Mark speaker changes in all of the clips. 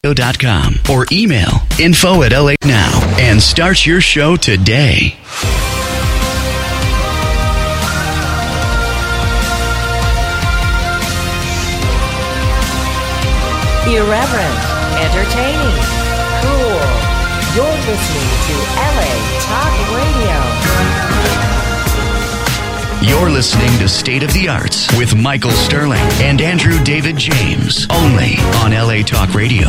Speaker 1: .com or email info@LA.now and start your show today.
Speaker 2: Irreverent, entertaining, cool. You're listening to LA Talk Radio.
Speaker 1: You're listening to State of the Arts with Michael Sterling and Andrew David James, only on LA Talk Radio.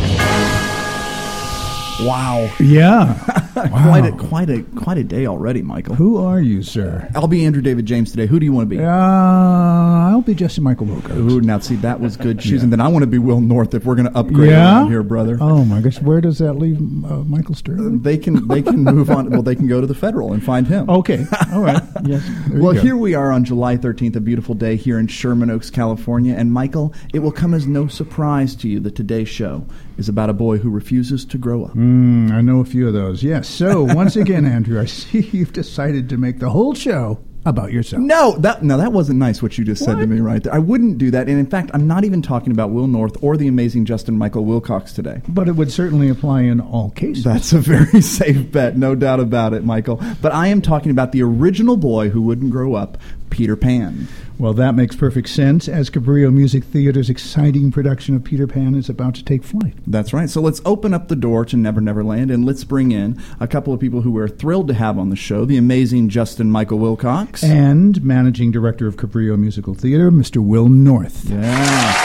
Speaker 3: Wow.
Speaker 4: Yeah.
Speaker 3: Wow. Quite a day already, Michael.
Speaker 4: Who are you, sir?
Speaker 3: I'll be Andrew David James today. Who do you want to be?
Speaker 4: I'll be Justin Michael Wilcox.
Speaker 3: Ooh, now see, that was good choosing. Then I want to be Will North if we're going to upgrade around here, brother.
Speaker 4: Oh my gosh, where does that leave Michael Sterling?
Speaker 3: They can move on. Well, they can go to the Federal and find him.
Speaker 4: Okay. All right. Yes.
Speaker 3: Well, here we are on July 13th, a beautiful day here in Sherman Oaks, California. And Michael, it will come as no surprise to you that today's show is about a boy who refuses to grow up.
Speaker 4: I know a few of those. Yes. So once again, Andrew, I see you've decided to make the whole show about yourself.
Speaker 3: No, that wasn't nice what you just said to me right there. I wouldn't do that. And in fact, I'm not even talking about Will North or the amazing Justin Michael Wilcox today.
Speaker 4: But it would certainly apply in all cases.
Speaker 3: That's a very safe bet, no doubt about it, Michael. But I am talking about the original boy who wouldn't grow up, Peter Pan.
Speaker 4: Well, that makes perfect sense, as Cabrillo Music Theater's exciting production of Peter Pan is about to take flight.
Speaker 3: That's right. So let's open up the door to Never Never Land, and let's bring in a couple of people who we're thrilled to have on the show, the amazing Justin Michael Wilcox.
Speaker 4: And Managing Director of Cabrillo Musical Theater, Mr. Will North.
Speaker 3: Yeah.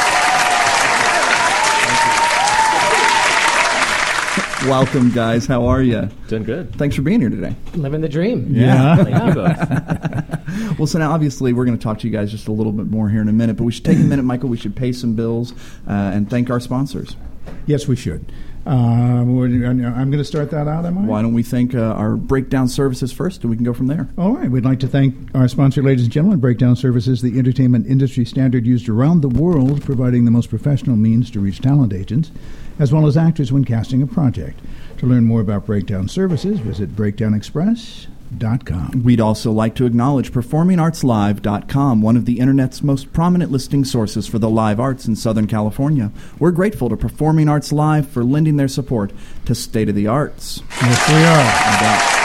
Speaker 3: Welcome, guys. How are you?
Speaker 5: Doing good.
Speaker 3: Thanks for being here today.
Speaker 6: Living the dream.
Speaker 4: Yeah.
Speaker 5: Thank you both.
Speaker 3: Well, so now obviously we're going to talk to you guys just a little bit more here in a minute, but we should take a minute, Michael. We should pay some bills and thank our sponsors.
Speaker 4: Yes, we should. I'm going to start that out, am I?
Speaker 3: Why don't we thank our breakdown services first, and we can go from there.
Speaker 4: All right. We'd like to thank our sponsor, ladies and gentlemen, Breakdown Services, the entertainment industry standard used around the world, providing the most professional means to reach talent agents, as well as actors when casting a project. To learn more about Breakdown Services, visit BreakdownExpress.com.
Speaker 3: We'd also like to acknowledge PerformingArtsLive.com, one of the Internet's most prominent listing sources for the live arts in Southern California. We're grateful to Performing Arts Live for lending their support to State of the Arts.
Speaker 4: Yes, we are.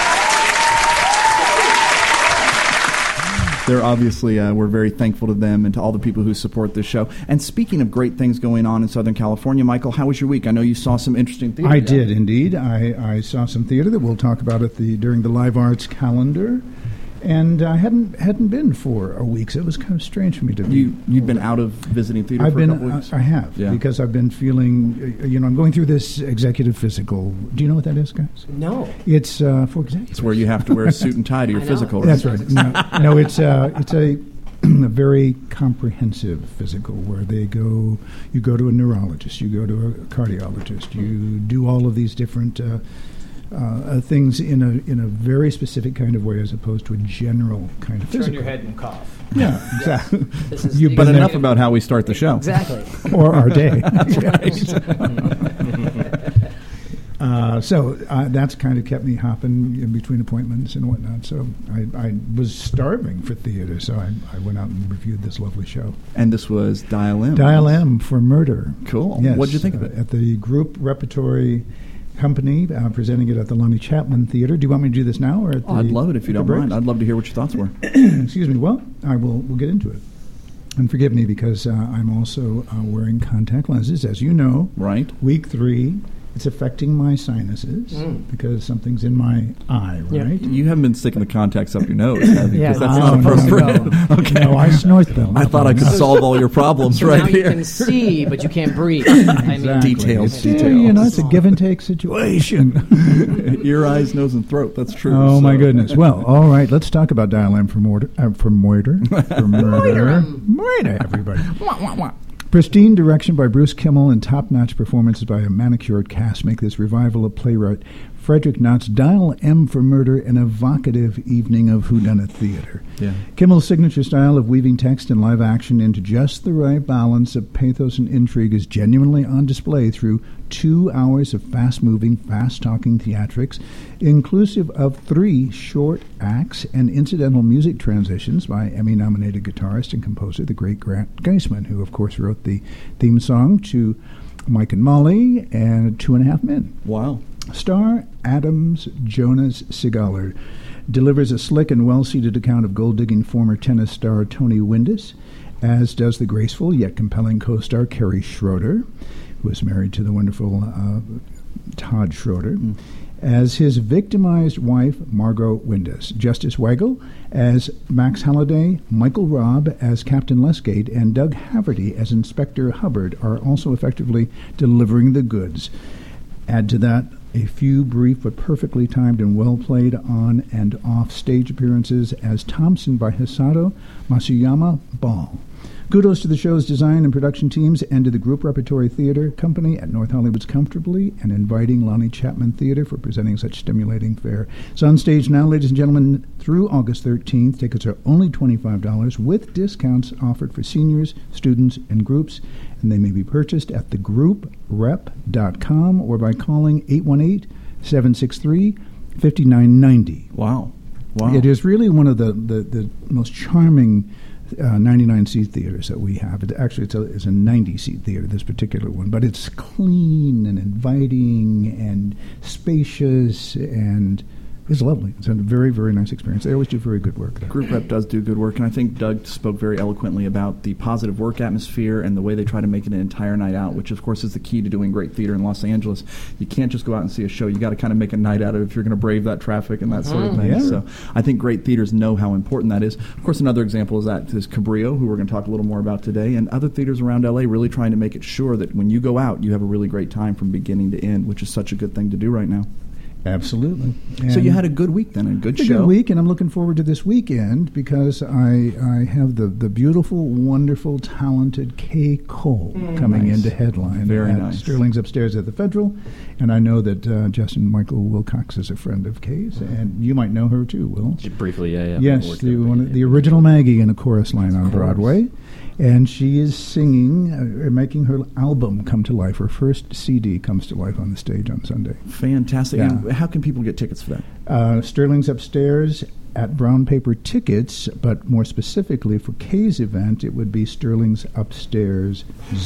Speaker 3: They're obviously, we're very thankful to them and to all the people who support this show. And speaking of great things going on in Southern California, Michael, how was your week? I know you saw some interesting theater.
Speaker 4: I did, indeed. I saw some theater that we'll talk about during the Live Arts calendar. And I hadn't been for a week, so it was kind of strange for me to be.
Speaker 3: You'd been out of visiting theater for a couple weeks?
Speaker 4: I have, because I've been feeling, I'm going through this executive physical. Do you know what that is, guys?
Speaker 6: No.
Speaker 4: It's for executives.
Speaker 3: It's where you have to wear a suit and tie to your physical.
Speaker 4: That's right. No, it's a very comprehensive physical where you go to a neurologist, you go to a cardiologist, you do all of these different things in a very specific kind of way, as opposed to a general kind of physical.
Speaker 6: Turn your head and cough.
Speaker 4: Yeah, exactly.
Speaker 3: But enough about how we start the show.
Speaker 6: Exactly.
Speaker 4: Or our day. So that's kind of kept me hopping in between appointments and whatnot. So I was starving for theater, so I went out and reviewed this lovely show.
Speaker 3: And this was Dial M.
Speaker 4: Dial M for Murder.
Speaker 3: Cool.
Speaker 4: Yes,
Speaker 3: what did you think of it?
Speaker 4: At the Group Repertory Company, presenting it at the Lonnie Chapman Theater. Do you want me to do this now? Or at
Speaker 3: I'd love it if you don't mind. I'd love to hear what your thoughts were.
Speaker 4: Excuse me. Well, we'll get into it. And forgive me because I'm also wearing contact lenses, as you know.
Speaker 3: Right.
Speaker 4: Week 3. It's affecting my sinuses because something's in my eye, right?
Speaker 3: You haven't been sticking the contacts up your nose, have you?
Speaker 6: Yeah,
Speaker 3: that's not appropriate.
Speaker 4: No.
Speaker 3: Okay.
Speaker 4: No, I snort them.
Speaker 3: I thought I could solve all your problems right
Speaker 6: now
Speaker 3: here.
Speaker 6: You can see, but you can't breathe.
Speaker 4: Exactly.
Speaker 3: Details.
Speaker 4: It's a give and take situation.
Speaker 3: Ear, eyes, nose, and throat. That's true.
Speaker 4: Oh, my goodness. Well, all right. Let's talk about Dial M for murder. Murder, everybody. Pristine direction by Bruce Kimmel and top-notch performances by a manicured cast make this revival of playwright Frederick Knott's Dial M for Murder an evocative evening of whodunit theater.
Speaker 3: Yeah.
Speaker 4: Kimmel's signature style of weaving text and live action into just the right balance of pathos and intrigue is genuinely on display through 2 hours of fast-moving, fast-talking theatrics, inclusive of 3 short acts and incidental music transitions by Emmy-nominated guitarist and composer, the great Grant Geisman, who, of course, wrote the theme song to Mike and Molly, and 2.5 Men.
Speaker 3: Wow.
Speaker 4: Star Adams Jonas Segaler delivers a slick and well-seated account of gold-digging former tennis star Tony Windus, as does the graceful yet compelling co-star Carrie Schroeder, who is married to the wonderful Todd Schroeder, as his victimized wife, Margot Windus. Justice Weigel as Max Halliday, Michael Robb as Captain Lesgate, and Doug Haverty as Inspector Hubbard are also effectively delivering the goods. Add to that a few brief but perfectly timed and well-played on and off stage appearances as Thompson by Hisato Masuyama Ball. Kudos to the show's design and production teams and to the Group Repertory Theater Company at North Hollywood's Comfortably and Inviting Lonnie Chapman Theater for presenting such stimulating fare. It's on stage now, ladies and gentlemen, through August 13th. Tickets are only $25 with discounts offered for seniors, students, and groups, and they may be purchased at thegrouprep.com or by calling 818-763-5990.
Speaker 3: Wow. Wow.
Speaker 4: It is really one of the most charming 99-seat theaters that we have. Actually, it's a 90-seat theater, this particular one, but it's clean and inviting and spacious, and it's lovely. It's a very, very nice experience. They always do very good work there.
Speaker 3: Group Rep does do good work, and I think Doug spoke very eloquently about the positive work atmosphere and the way they try to make it an entire night out, which, of course, is the key to doing great theater in Los Angeles. You can't just go out and see a show. You got to kind of make a night out of it if you're going to brave that traffic and that sort of thing.
Speaker 4: Yeah.
Speaker 3: So I think great theaters know how important that is. Of course, another example is Cabrillo, who we're going to talk a little more about today, and other theaters around L.A. really trying to make it sure that when you go out, you have a really great time from beginning to end, which is such a good thing to do right now.
Speaker 4: Absolutely.
Speaker 3: So you had a good week then, a good show.
Speaker 4: A good week, and I'm looking forward to this weekend because I have the beautiful, wonderful, talented Kay Cole coming in to headline.
Speaker 3: Very
Speaker 4: at
Speaker 3: nice.
Speaker 4: Sterling's Upstairs at the Federal, and I know that Justin Michael Wilcox is a friend of Kay's, and you might know her too, Will.
Speaker 6: Briefly, yeah.
Speaker 4: Yes, the original Maggie in a chorus line on Broadway. And she is singing, making her album come to life. Her first CD comes to life on the stage on Sunday.
Speaker 3: Fantastic.
Speaker 4: Yeah.
Speaker 3: And how can people get tickets for that?
Speaker 4: Sterling's Upstairs at Brown Paper Tickets, but more specifically for Kay's event, it would be Sterling's Upstairs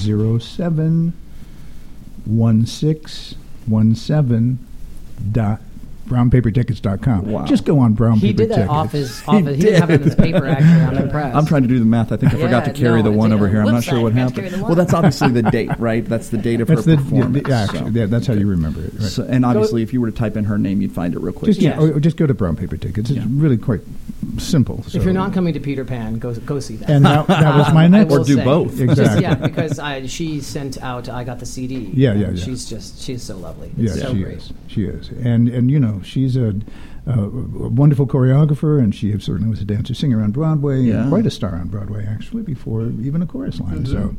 Speaker 4: 071617.brownpapertickets.com.
Speaker 3: Wow.
Speaker 4: Just go on Brown
Speaker 6: He
Speaker 4: Paper
Speaker 6: did that
Speaker 4: Tickets.
Speaker 6: off his. He didn't have it on his paper. Actually, I'm impressed.
Speaker 3: I'm trying to do the math. I think I forgot to carry the one over here. I'm not sure what happened.
Speaker 6: Well,
Speaker 3: that's obviously the date, right? That's the date of her performance.
Speaker 4: That's how you remember it. Right.
Speaker 3: So, and obviously, if you were to type in her name, you'd find it real quick.
Speaker 4: Just go to Brown Paper Tickets. It's really quite simple. So.
Speaker 6: If you're not coming to Peter Pan, go see that.
Speaker 4: And that was my next.
Speaker 3: Or do both.
Speaker 4: Exactly.
Speaker 6: Yeah, because she sent out. I got the CD.
Speaker 4: Yeah.
Speaker 6: She's so lovely. It's so great.
Speaker 4: She is, and you know, she's a wonderful choreographer, and she certainly was a dancer, singer on Broadway, and quite a star on Broadway actually before even a chorus line. So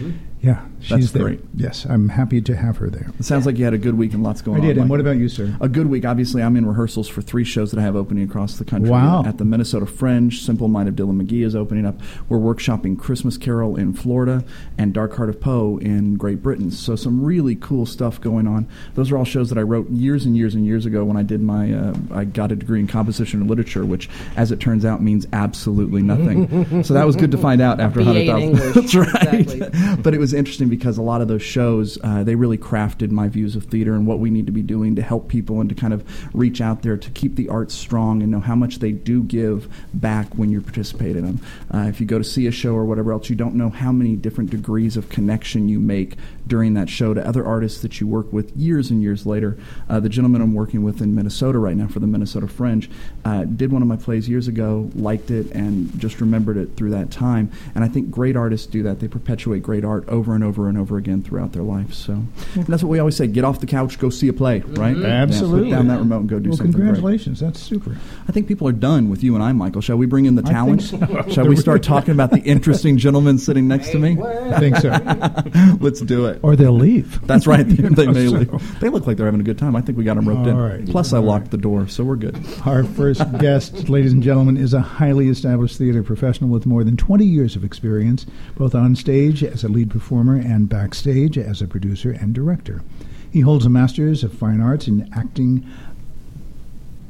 Speaker 4: she's there.
Speaker 3: Great.
Speaker 4: Yes, I'm happy to have her there.
Speaker 3: It sounds like you had a good week and lots going on.
Speaker 4: I did. And
Speaker 3: Michael.
Speaker 4: what about you, sir?
Speaker 3: A good week. Obviously, I'm in rehearsals for 3 shows that I have opening across the country.
Speaker 4: Wow.
Speaker 3: At the Minnesota Fringe, Simple Mind of Dylan McGee is opening up. We're workshopping Christmas Carol in Florida and Dark Heart of Poe in Great Britain. So some really cool stuff going on. Those are all shows that I wrote years and years and years ago when I did my, I got a degree in composition and literature, which, as it turns out, means absolutely nothing. So that was good to find out after 100,000. That's right. Exactly. But it was interesting because a lot of those shows, they really crafted my views of theater and what we need to be doing to help people and to kind of reach out there to keep the arts strong and know how much they do give back when you participate in them. If you go to see a show or whatever else, you don't know how many different degrees of connection you make during that show to other artists that you work with years and years later. The gentleman I'm working with in Minnesota right now for the Minnesota Fringe did one of my plays years ago, liked it, and just remembered it through that time. And I think great artists do that. They perpetuate great art over and over and over again throughout their life. So and that's what we always say, get off the couch, go see a play, right?
Speaker 4: Absolutely.
Speaker 3: Put down that remote and go do something
Speaker 4: congratulations.
Speaker 3: Great.
Speaker 4: That's super.
Speaker 3: I think people are done with you and I, Michael. Shall we bring in the talent?
Speaker 4: So.
Speaker 3: Shall we start talking about the interesting gentleman sitting next to me?
Speaker 4: I think so.
Speaker 3: Let's do it.
Speaker 4: Or they'll leave.
Speaker 3: That's right. They may leave. They look like they're having a good time. I think we got them roped in.
Speaker 4: Right.
Speaker 3: Plus, I locked the door, so we're good.
Speaker 4: Our first guest, ladies and gentlemen, is a highly established theater professional with more than 20 years of experience, both on stage as a lead performer and backstage as a producer and director. He holds a Master's of Fine Arts in Acting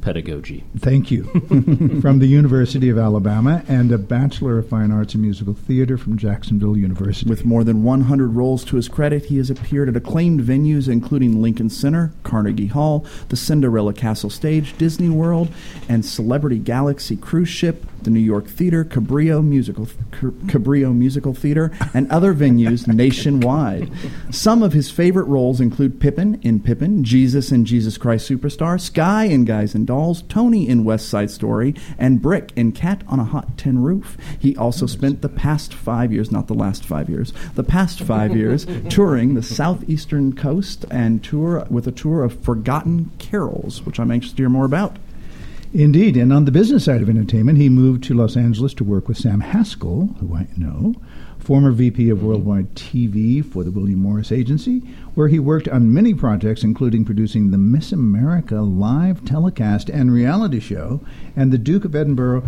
Speaker 5: pedagogy.
Speaker 4: Thank you. From the University of Alabama, and a Bachelor of Fine Arts in Musical Theater from Jacksonville University.
Speaker 3: With more than 100 roles to his credit, he has appeared at acclaimed venues including Lincoln Center, Carnegie Hall, the Cinderella Castle Stage, Disney World, and Celebrity Galaxy Cruise Ship, the New York Theater, Cabrillo Musical Theater, and other venues nationwide. Some of his favorite roles include Pippin in Pippin, Jesus in Jesus Christ Superstar, Sky in Guys and Dolls, Tony in West Side Story, and Brick in Cat on a Hot Tin Roof. He also spent the past 5 years, not the last 5 years, the past 5 years touring the southeastern coast and with a tour of Forgotten Carols, which I'm anxious to hear more about.
Speaker 4: Indeed, and on the business side of entertainment, he moved to Los Angeles to work with Sam Haskell, who I know, former VP of Worldwide TV for the William Morris Agency, where he worked on many projects, including producing the Miss America live telecast and reality show, and the Duke of Edinburgh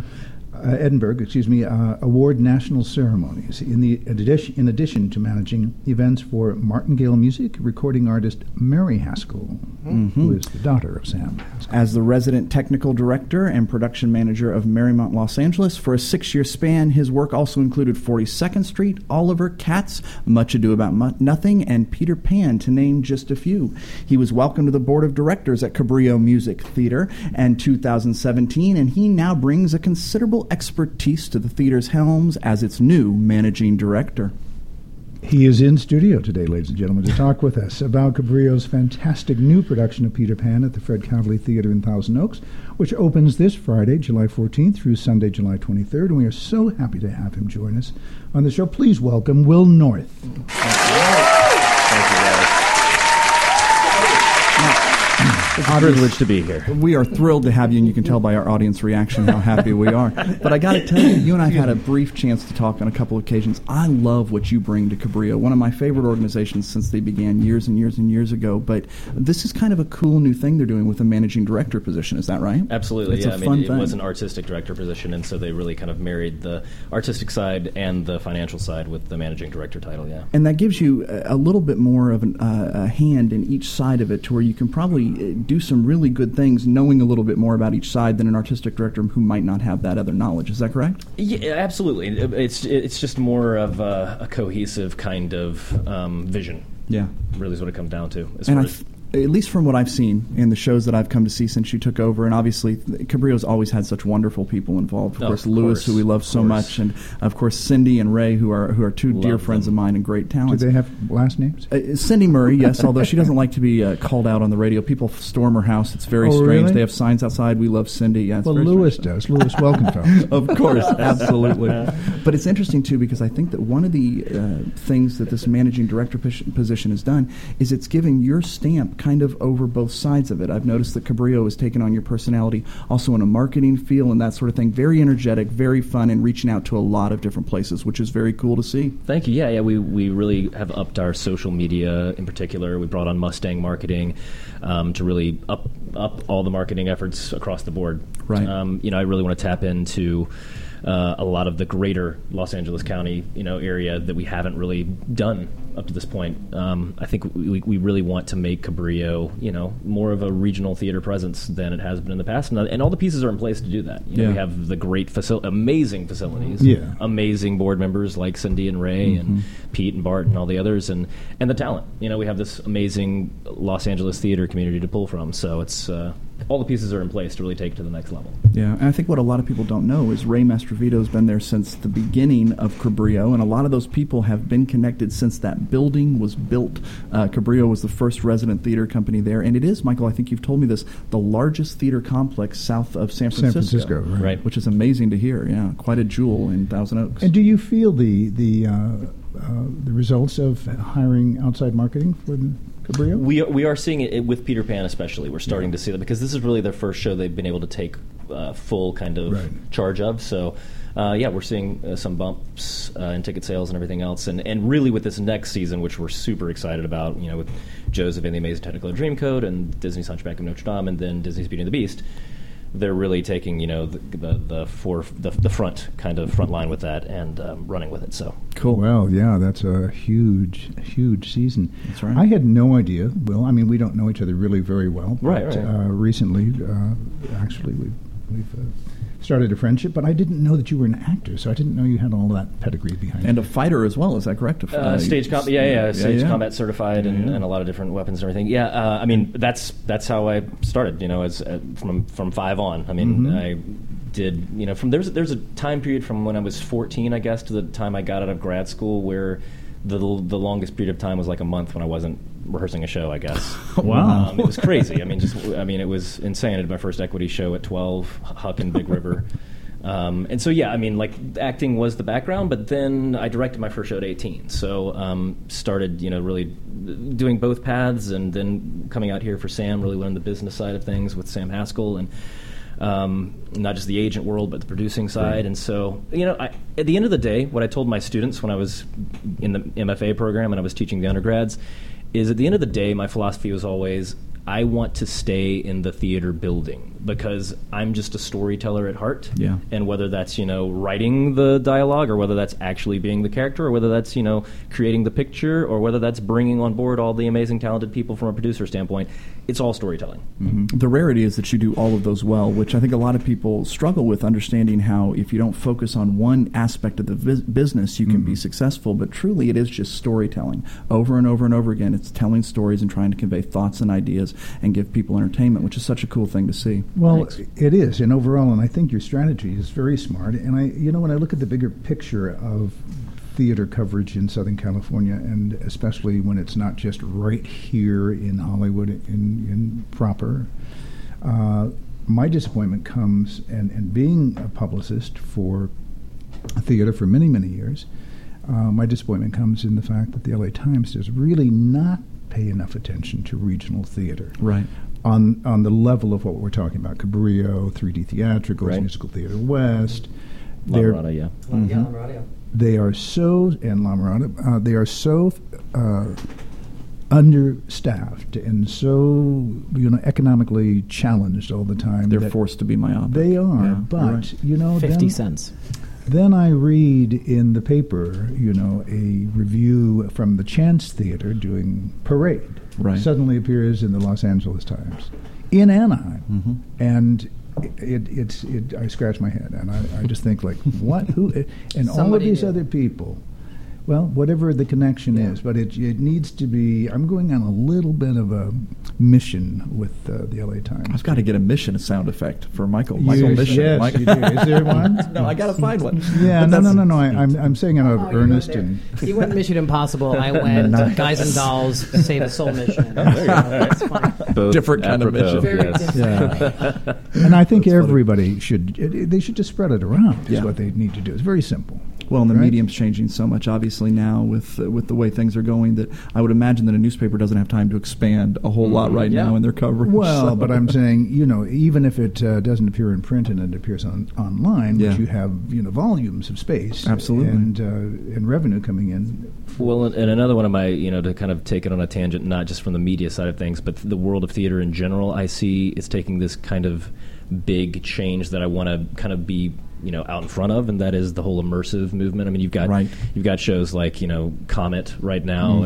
Speaker 4: award national ceremonies, in addition to managing events for Martingale Music recording artist Mary Haskell, who is the daughter of Sam Haskell.
Speaker 3: As the resident technical director and production manager of Marymount, Los Angeles, for a 6-year span, his work also included 42nd Street, Oliver, Cats, Much Ado About Nothing, and Peter Pan, to name just a few. He was welcomed to the board of directors at Cabrillo Music Theater in 2017, and he now brings a considerable expertise to the theater's helms as its new managing director.
Speaker 4: He is in studio today, ladies and gentlemen, to talk with us about Cabrillo's fantastic new production of Peter Pan at the Fred Cavalier Theater in Thousand Oaks, which opens this Friday, July 14th through Sunday, July 23rd, and we are so happy to have him join us on the show. Please welcome Will North.
Speaker 5: Thank you, guys. It's a privilege to be here.
Speaker 3: We are thrilled to have you, and you can tell by our audience reaction how happy we are. But I got to tell you, you and I have had a brief chance to talk on a couple of occasions. I love what you bring to Cabrillo, one of my favorite organizations since they began years and years and years ago. But this is kind of a cool new thing they're doing with a managing director position. Is that right?
Speaker 5: Absolutely,
Speaker 3: it's
Speaker 5: yeah.
Speaker 3: a fun thing.
Speaker 5: It was an artistic director position, and so they really kind of married the artistic side and the financial side with the managing director title, yeah.
Speaker 3: And that gives you a little bit more of a hand in each side of it, to where you can probably do some really good things knowing a little bit more about each side than an artistic director who might not have that other knowledge. Is that correct?
Speaker 5: Yeah, absolutely. It's just more of a cohesive kind of vision.
Speaker 3: Yeah.
Speaker 5: Really is what it comes down to.
Speaker 3: At least from what I've seen in the shows that I've come to see since you took over, and obviously Cabrillo's always had such wonderful people involved. Of course, Lewis, who we love so much, and of course Cindy and Ray, who are two dear friends of mine and great talents.
Speaker 4: Do they have last names?
Speaker 3: Cindy Murray, yes, although she doesn't like to be called out on the radio. People storm her house. It's very strange.
Speaker 4: Really?
Speaker 3: They have signs outside, "We love Cindy." Yeah,
Speaker 4: well, Lewis does. Lewis Welkenfeld.
Speaker 3: Of course, absolutely. But it's interesting, too, because I think that one of the things that this managing director position has done is it's giving your stamp kind of over both sides of it. I've noticed that Cabrillo has taken on your personality also in a marketing feel and that sort of thing. Very energetic, very fun, and reaching out to a lot of different places, which is very cool to see.
Speaker 5: Thank you. Yeah. We really have upped our social media in particular. We brought on Mustang Marketing to really up all the marketing efforts across the board.
Speaker 3: Right.
Speaker 5: I really want to tap into a lot of the greater Los Angeles County, area that we haven't really done up to this point. I think we really want to make Cabrillo, more of a regional theater presence than it has been in the past, and all the pieces are in place to do that. We have the great amazing facilities, amazing board members like Cindy and Ray and Pete and Bart and all the others, and the talent. We have this amazing Los Angeles theater community to pull from. So it's all the pieces are in place to really take it to the next level.
Speaker 3: Yeah, and I think what a lot of people don't know is Ray Mastrovito's been there since the beginning of Cabrillo, and a lot of those people have been connected since that building was built. Cabrillo was the first resident theater company there, and it is, Michael, I think you've told me this, the largest theater complex south of San Francisco.
Speaker 4: Right.
Speaker 3: Which is amazing to hear, yeah. Quite a jewel in Thousand Oaks.
Speaker 4: And do you feel the results of hiring outside marketing for Cabrillo?
Speaker 5: We are seeing it with Peter Pan especially. We're starting to see that because this is really their first show they've been able to take full kind of charge of. So, we're seeing some bumps in ticket sales and everything else. And really with this next season, which we're super excited about, with Joseph and the Amazing Technicolor Dreamcoat and Disney's Hunchback of Notre Dame and then Disney's Beauty and the Beast, they're really taking the front line with that and running with it. So
Speaker 4: cool. Well, yeah, that's a huge season.
Speaker 3: That's right.
Speaker 4: I had no idea. Well, I mean, we don't know each other really very well.
Speaker 5: Right.
Speaker 4: Recently, actually, we've started a friendship, but I didn't know that you were an actor, so I didn't know you had all that pedigree behind you.
Speaker 3: And a fighter as well, is that correct?
Speaker 5: Stage combat certified and a lot of different weapons and everything. Yeah, I mean, that's how I started, as from 5 on. I mean, I did, from there's a time period from when I was 14, I guess, to the time I got out of grad school where the longest period of time was like a month when I wasn't rehearsing a show, I guess.
Speaker 3: Wow.
Speaker 5: It was crazy. It was insane. I did my first equity show at 12, Huck and Big River. And so, acting was the background, but then I directed my first show at 18. So started, really doing both paths, and then coming out here for Sam, really learned the business side of things with Sam Haskell, and not just the agent world, but the producing side. Right. And so, at the end of the day, what I told my students when I was in the MFA program and I was teaching the undergrads is, at the end of the day, my philosophy was always, I want to stay in the theater building because I'm just a storyteller at heart.
Speaker 3: Yeah.
Speaker 5: And whether that's, writing the dialogue, or whether that's actually being the character, or whether that's, creating the picture, or whether that's bringing on board all the amazing talented people from a producer standpoint, it's all storytelling.
Speaker 3: Mm-hmm. The rarity is that you do all of those well, which I think a lot of people struggle with, understanding how if you don't focus on one aspect of the business, you can be successful. But truly, it is just storytelling. Over and over and over again, it's telling stories and trying to convey thoughts and ideas and give people entertainment, which is such a cool thing to see.
Speaker 4: Well, it is, and overall, and I think your strategy is very smart. And when I look at the bigger picture of theater coverage in Southern California, and especially when it's not just right here in Hollywood in proper, my disappointment comes, and being a publicist for theater for many, many years, my disappointment comes in the fact that the LA Times does really not pay enough attention to regional theater.
Speaker 3: Right.
Speaker 4: On the level of what we're talking about, Cabrillo, 3D Theatricals, Musical Theater West.
Speaker 5: La Mirada, yeah.
Speaker 6: La Mirada.
Speaker 4: They are so, and La Mirada, they are so understaffed and so economically challenged all the time.
Speaker 3: They're forced to be myopic.
Speaker 4: They are,
Speaker 3: yeah,
Speaker 4: but
Speaker 6: 50 cents.
Speaker 4: Then I read in the paper, a review from the Chance Theater doing Parade.
Speaker 3: Right.
Speaker 4: Suddenly appears in the Los Angeles Times in Anaheim, and I scratch my head, and I just think, like, what? Who? And all of these other people. Well, whatever the connection is, but it needs to be. I'm going on a little bit of a mission with the LA Times.
Speaker 3: I've got to get a mission sound effect for Michael. Michael Mission.
Speaker 4: Yes,
Speaker 3: Mike.
Speaker 4: you do. Is there one?
Speaker 3: No, I got to find one.
Speaker 4: Yeah, no. I'm saying it out of earnest. And
Speaker 6: he went Mission Impossible. I went Guys and Dolls, Save a Soul Mission. That's fine.
Speaker 5: Both
Speaker 3: different kind of mission.
Speaker 6: Yes.
Speaker 4: Yeah. And I think everybody should. They should just spread it around. Is what they need to do. It's very simple.
Speaker 3: Well, and the medium's changing so much, obviously, now with the way things are going, that I would imagine that a newspaper doesn't have time to expand a whole lot right now in their coverage.
Speaker 4: Well, but I'm saying, even if it doesn't appear in print and it appears online, but you have volumes of space,
Speaker 3: absolutely,
Speaker 4: and revenue coming in.
Speaker 5: Well, and another one of my, to kind of take it on a tangent, not just from the media side of things, but the world of theater in general, I see is taking this kind of big change that I want to kind of be out in front of, and that is the whole immersive movement. I mean, you've got shows like Comet right now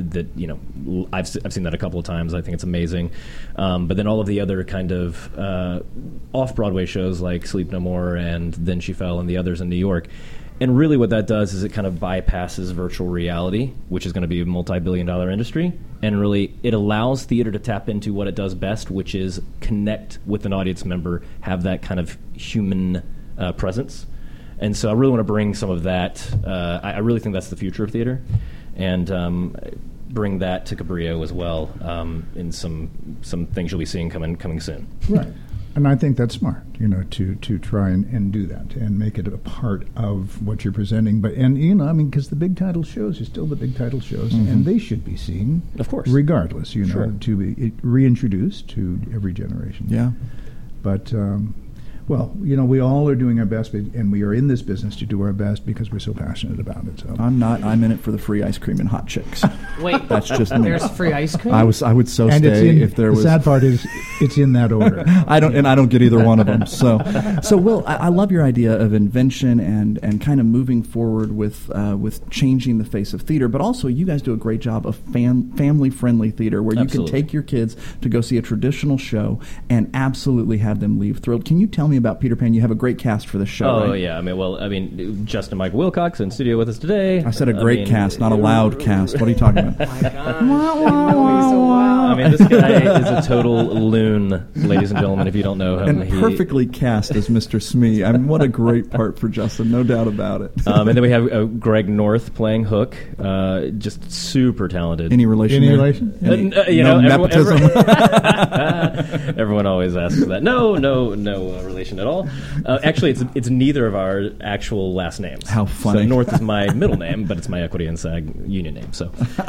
Speaker 5: that I've seen that a couple of times. I think it's amazing. But then all of the other kind of off-Broadway shows like Sleep No More and Then She Fell and the others in New York. And really what that does is it kind of bypasses virtual reality, which is going to be a multi-billion-dollar industry, and really it allows theater to tap into what it does best, which is connect with an audience member, have that kind of human presence. And so I really want to bring some of that. I really think that's the future of theater, and bring that to Cabrillo as well in some things you'll be seeing coming soon.
Speaker 4: Right. And I think that's smart, to try and do that and make it a part of what you're presenting. But because the big title shows are still the big title shows, and they should be seen,
Speaker 5: of course,
Speaker 4: regardless. To be reintroduced to every generation.
Speaker 3: Yeah.
Speaker 4: But Well, we all are doing our best, and we are in this business to do our best because we're so passionate about it. So
Speaker 3: I'm not. I'm in it for the free ice cream and hot chicks.
Speaker 6: Wait,
Speaker 3: That's just me.
Speaker 6: there's free ice cream?
Speaker 3: I would so
Speaker 4: and
Speaker 3: stay if there
Speaker 4: the
Speaker 3: was.
Speaker 4: sad part is it's in that order.
Speaker 3: I don't get either one of them. So Will, I love your idea of invention and kind of moving forward with changing the face of theater. But also, you guys do a great job of family friendly theater where you
Speaker 5: Absolutely.
Speaker 3: can take your kids to go see a traditional show and absolutely have them leave thrilled. Can you tell me about Peter Pan? You have a great cast for the show.
Speaker 5: Oh,
Speaker 3: right?
Speaker 5: yeah. Justin Mike Wilcox in studio with us today.
Speaker 3: I said a great cast, not a loud cast. What are you talking about?
Speaker 6: My gosh. You know me so well.
Speaker 5: This guy is a total loon, ladies and gentlemen, if you don't know him.
Speaker 3: And perfectly cast as Mr. Smee. What a great part for Justin, no doubt about it.
Speaker 5: And then we have Greg North playing Hook, just super talented.
Speaker 3: Any relation?
Speaker 4: Any
Speaker 3: there?
Speaker 4: relation?
Speaker 3: No nepotism.
Speaker 5: Everyone always asks that. No relation at all. Actually, it's neither of our actual last names.
Speaker 3: How funny.
Speaker 5: So North is my middle name, but it's my Equity and SAG union name. So,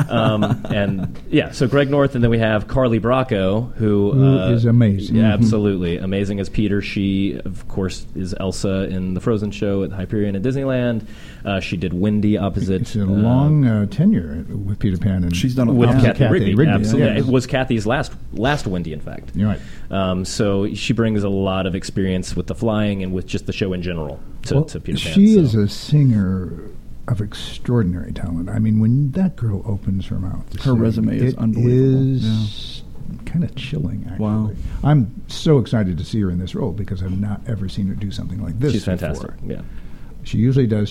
Speaker 5: so Greg North, and then we have Carly Bracco, who
Speaker 4: is amazing.
Speaker 5: Yeah, absolutely amazing as Peter. She, of course, is Elsa in the Frozen show at Hyperion at Disneyland. She did Wendy opposite.
Speaker 4: It's a long tenure with Peter Pan, and
Speaker 3: she's done a
Speaker 5: with
Speaker 3: lot.
Speaker 5: Kathy Rigby. Absolutely,
Speaker 4: yes.
Speaker 5: it was Kathy's last Wendy, in fact.
Speaker 4: You're right.
Speaker 5: So she brings a lot of experience with the flying and with just the show in general to Peter Pan.
Speaker 4: She is a singer of extraordinary talent. When that girl opens her mouth,
Speaker 3: Her resume is unbelievable.
Speaker 4: It is kind of chilling, actually.
Speaker 3: Wow.
Speaker 4: I'm so excited to see her in this role because I've not ever seen her do something like this
Speaker 5: She's
Speaker 4: before.
Speaker 5: fantastic. Yeah.
Speaker 4: She usually does,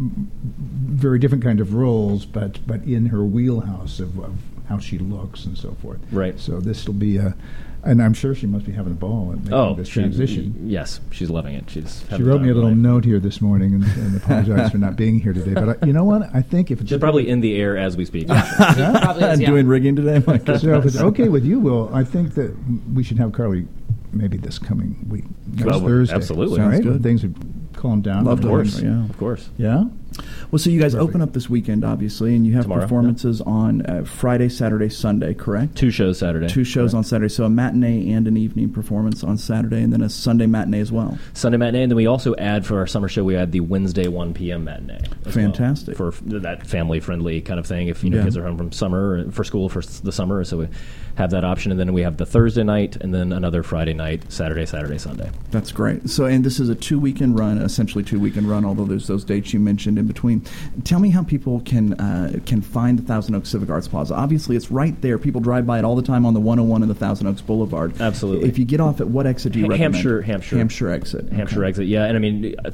Speaker 4: very different kind of roles, but in her wheelhouse of how she looks and so forth.
Speaker 5: Right.
Speaker 4: So this will be and I'm sure she must be having a ball at making this transition.
Speaker 5: Yes, she's loving it. She
Speaker 4: wrote me a little note here this morning and apologized for not being here today. But you know what? I think if it's
Speaker 5: she's probably in the air as we speak.
Speaker 6: Probably is, yeah.
Speaker 3: Doing rigging today, Mike.
Speaker 4: so if it's okay with you, Will, I think that we should have Carly maybe this coming week, next Thursday.
Speaker 5: Absolutely.
Speaker 4: All right?
Speaker 3: Sounds good.
Speaker 4: When things have calmed down.
Speaker 3: Love to
Speaker 5: Of course.
Speaker 3: Yeah.
Speaker 5: Of course.
Speaker 4: Yeah?
Speaker 3: Well, so you guys
Speaker 4: Perfect.
Speaker 3: open up this weekend, obviously, and you have
Speaker 5: Tomorrow,
Speaker 3: performances on Friday, Saturday, Sunday, correct?
Speaker 5: 2 shows Saturday.
Speaker 3: 2 shows on Saturday, so a matinee and an evening performance on Saturday, and then a Sunday matinee as well.
Speaker 5: Sunday matinee, and then we also add for our summer show, we add the Wednesday 1 p.m. matinee. as
Speaker 3: Fantastic.
Speaker 5: well, for that family-friendly kind of thing. If
Speaker 3: Yeah.
Speaker 5: kids are home from summer for school for the summer, so we have that option, and then we have the Thursday night, and then another Friday night, Saturday, Sunday.
Speaker 3: That's great. So, and this is a 2-weekend run, essentially 2-weekend run, although there's those dates you mentioned in between. Tell me how people can find the Thousand Oaks Civic Arts Plaza. Obviously, it's right there. People drive by it all the time on the 101 and the Thousand Oaks Boulevard.
Speaker 5: Absolutely.
Speaker 3: If you get off at what exit do you recommend?
Speaker 5: Hampshire
Speaker 3: exit.
Speaker 5: Hampshire exit, yeah. And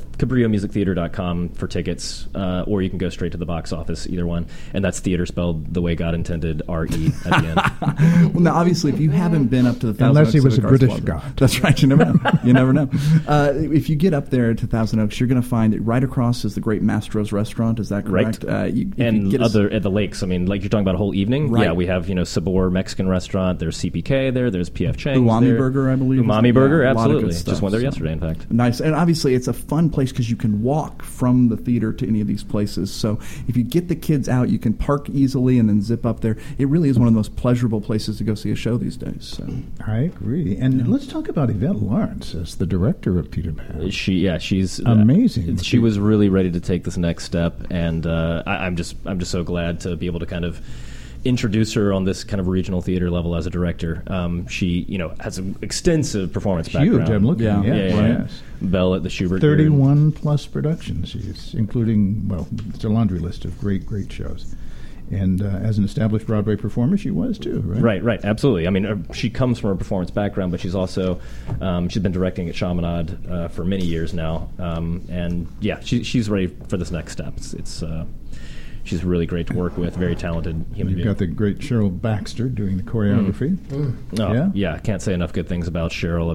Speaker 5: CabrilloMusicTheater.com for tickets, or you can go straight to the box office, either one. And that's theater spelled the way God intended, R-E at the end.
Speaker 3: Well, now, obviously, if you haven't been up to the Thousand
Speaker 4: Unless
Speaker 3: Oaks
Speaker 4: he was
Speaker 3: Civic
Speaker 4: a
Speaker 3: Arts
Speaker 4: British
Speaker 3: Plaza.
Speaker 4: god.
Speaker 3: That's right. You never know. You never know. If you get up there to Thousand Oaks, you're going to find that right across is the great Mastro's Restaurant. Is that correct?
Speaker 5: Right. At the lakes. Like you're talking about a whole evening.
Speaker 3: Right.
Speaker 5: Yeah, we have Sabor Mexican restaurant. There's CPK there. There's PF Chang's
Speaker 3: Umami
Speaker 5: there.
Speaker 3: Burger, I believe.
Speaker 5: Umami Burger,
Speaker 3: Yeah, a lot of good
Speaker 5: absolutely.
Speaker 3: stuff,
Speaker 5: Just went there
Speaker 3: so.
Speaker 5: yesterday, in fact.
Speaker 3: Nice. And obviously, it's a fun place because you can walk from the theater to any of these places. So if you get the kids out, you can park easily and then zip up there. It really is one of the most pleasurable places to go see a show these days. So.
Speaker 4: I agree. And let's talk about Yvette Lawrence as the director of Peter Pan.
Speaker 5: She's
Speaker 4: amazing.
Speaker 5: She was really ready to take this next step, and I'm just so glad to be able to kind of introduce her on this kind of regional theater level as a director. She has an extensive performance background.
Speaker 4: Huge, I'm looking.
Speaker 3: Yeah.
Speaker 4: Yes.
Speaker 5: Belle at the Schubert.
Speaker 4: 31 plus productions. She's including, it's a laundry list of great shows. And as an established Broadway performer, she was too, right?
Speaker 5: Right, absolutely. She comes from a performance background, but she's also she's been directing at Chaminade for many years now, and yeah, she's ready for this next step. She's really great to work with, very talented human
Speaker 4: You've
Speaker 5: being.
Speaker 4: got the great Cheryl Baxter doing the choreography.
Speaker 5: Yeah, I can't say enough good things about Cheryl.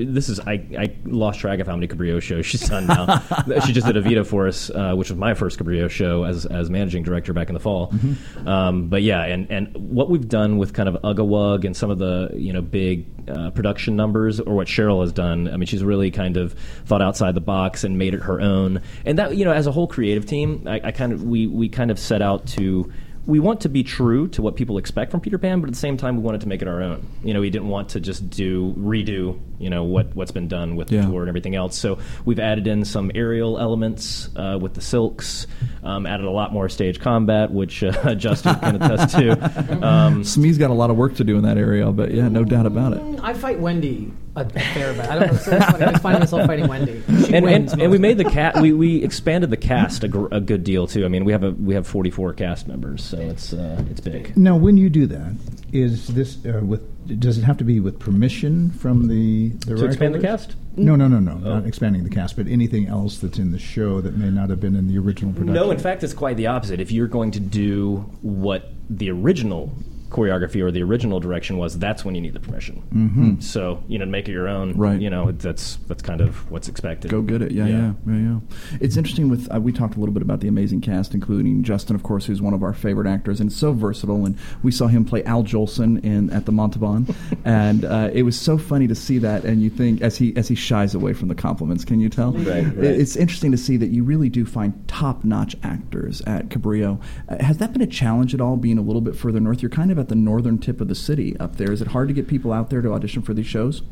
Speaker 5: I lost track of how many Cabrillo shows she's done now. She just did Evita for us, which was my first Cabrillo show as managing director back in the fall. Mm-hmm. But yeah, and what we've done with kind of Ugga Wug and some of the big production numbers, or what Cheryl has done. She's really kind of thought outside the box and made it her own. And that as a whole creative team, we kind of set out to we want to be true to what people expect from Peter Pan, but at the same time, we wanted to make it our own. We didn't want to just redo, what's been done with the tour and everything else. So we've added in some aerial elements with the silks, added a lot more stage combat, which Justin can attest to.
Speaker 3: Smee's got a lot of work to do in that area, but yeah, no doubt about it.
Speaker 6: I fight Wendy a fair bit. I don't know. So it's funny. I just find myself fighting Wendy.
Speaker 5: And we made the we expanded the cast a good deal too. I mean, we have 44 cast members, so it's big.
Speaker 4: Now, when you do that, is this does it have to be with permission from the
Speaker 5: to expand the cast?
Speaker 4: No, not expanding the cast, but anything else that's in the show that may not have been in the original production.
Speaker 5: No, in fact, it's quite the opposite. If you're going to do what the original choreography or the original direction was, that's when you need the permission.
Speaker 3: Mm-hmm.
Speaker 5: So to make it your own,
Speaker 3: right?
Speaker 5: That's kind of what's expected.
Speaker 3: Go get it, yeah. It's interesting. With we talked a little bit about the amazing cast, including Justin, of course, who's one of our favorite actors and so versatile. And we saw him play Al Jolson at the Montalban, and it was so funny to see that. And you think as he shies away from the compliments, can you tell?
Speaker 5: Right.
Speaker 3: It's interesting to see that you really do find top-notch actors at Cabrillo. Has that been a challenge at all? Being a little bit further north, you're kind of at the northern tip of the city up there. Is it hard to get people out there to audition for these shows?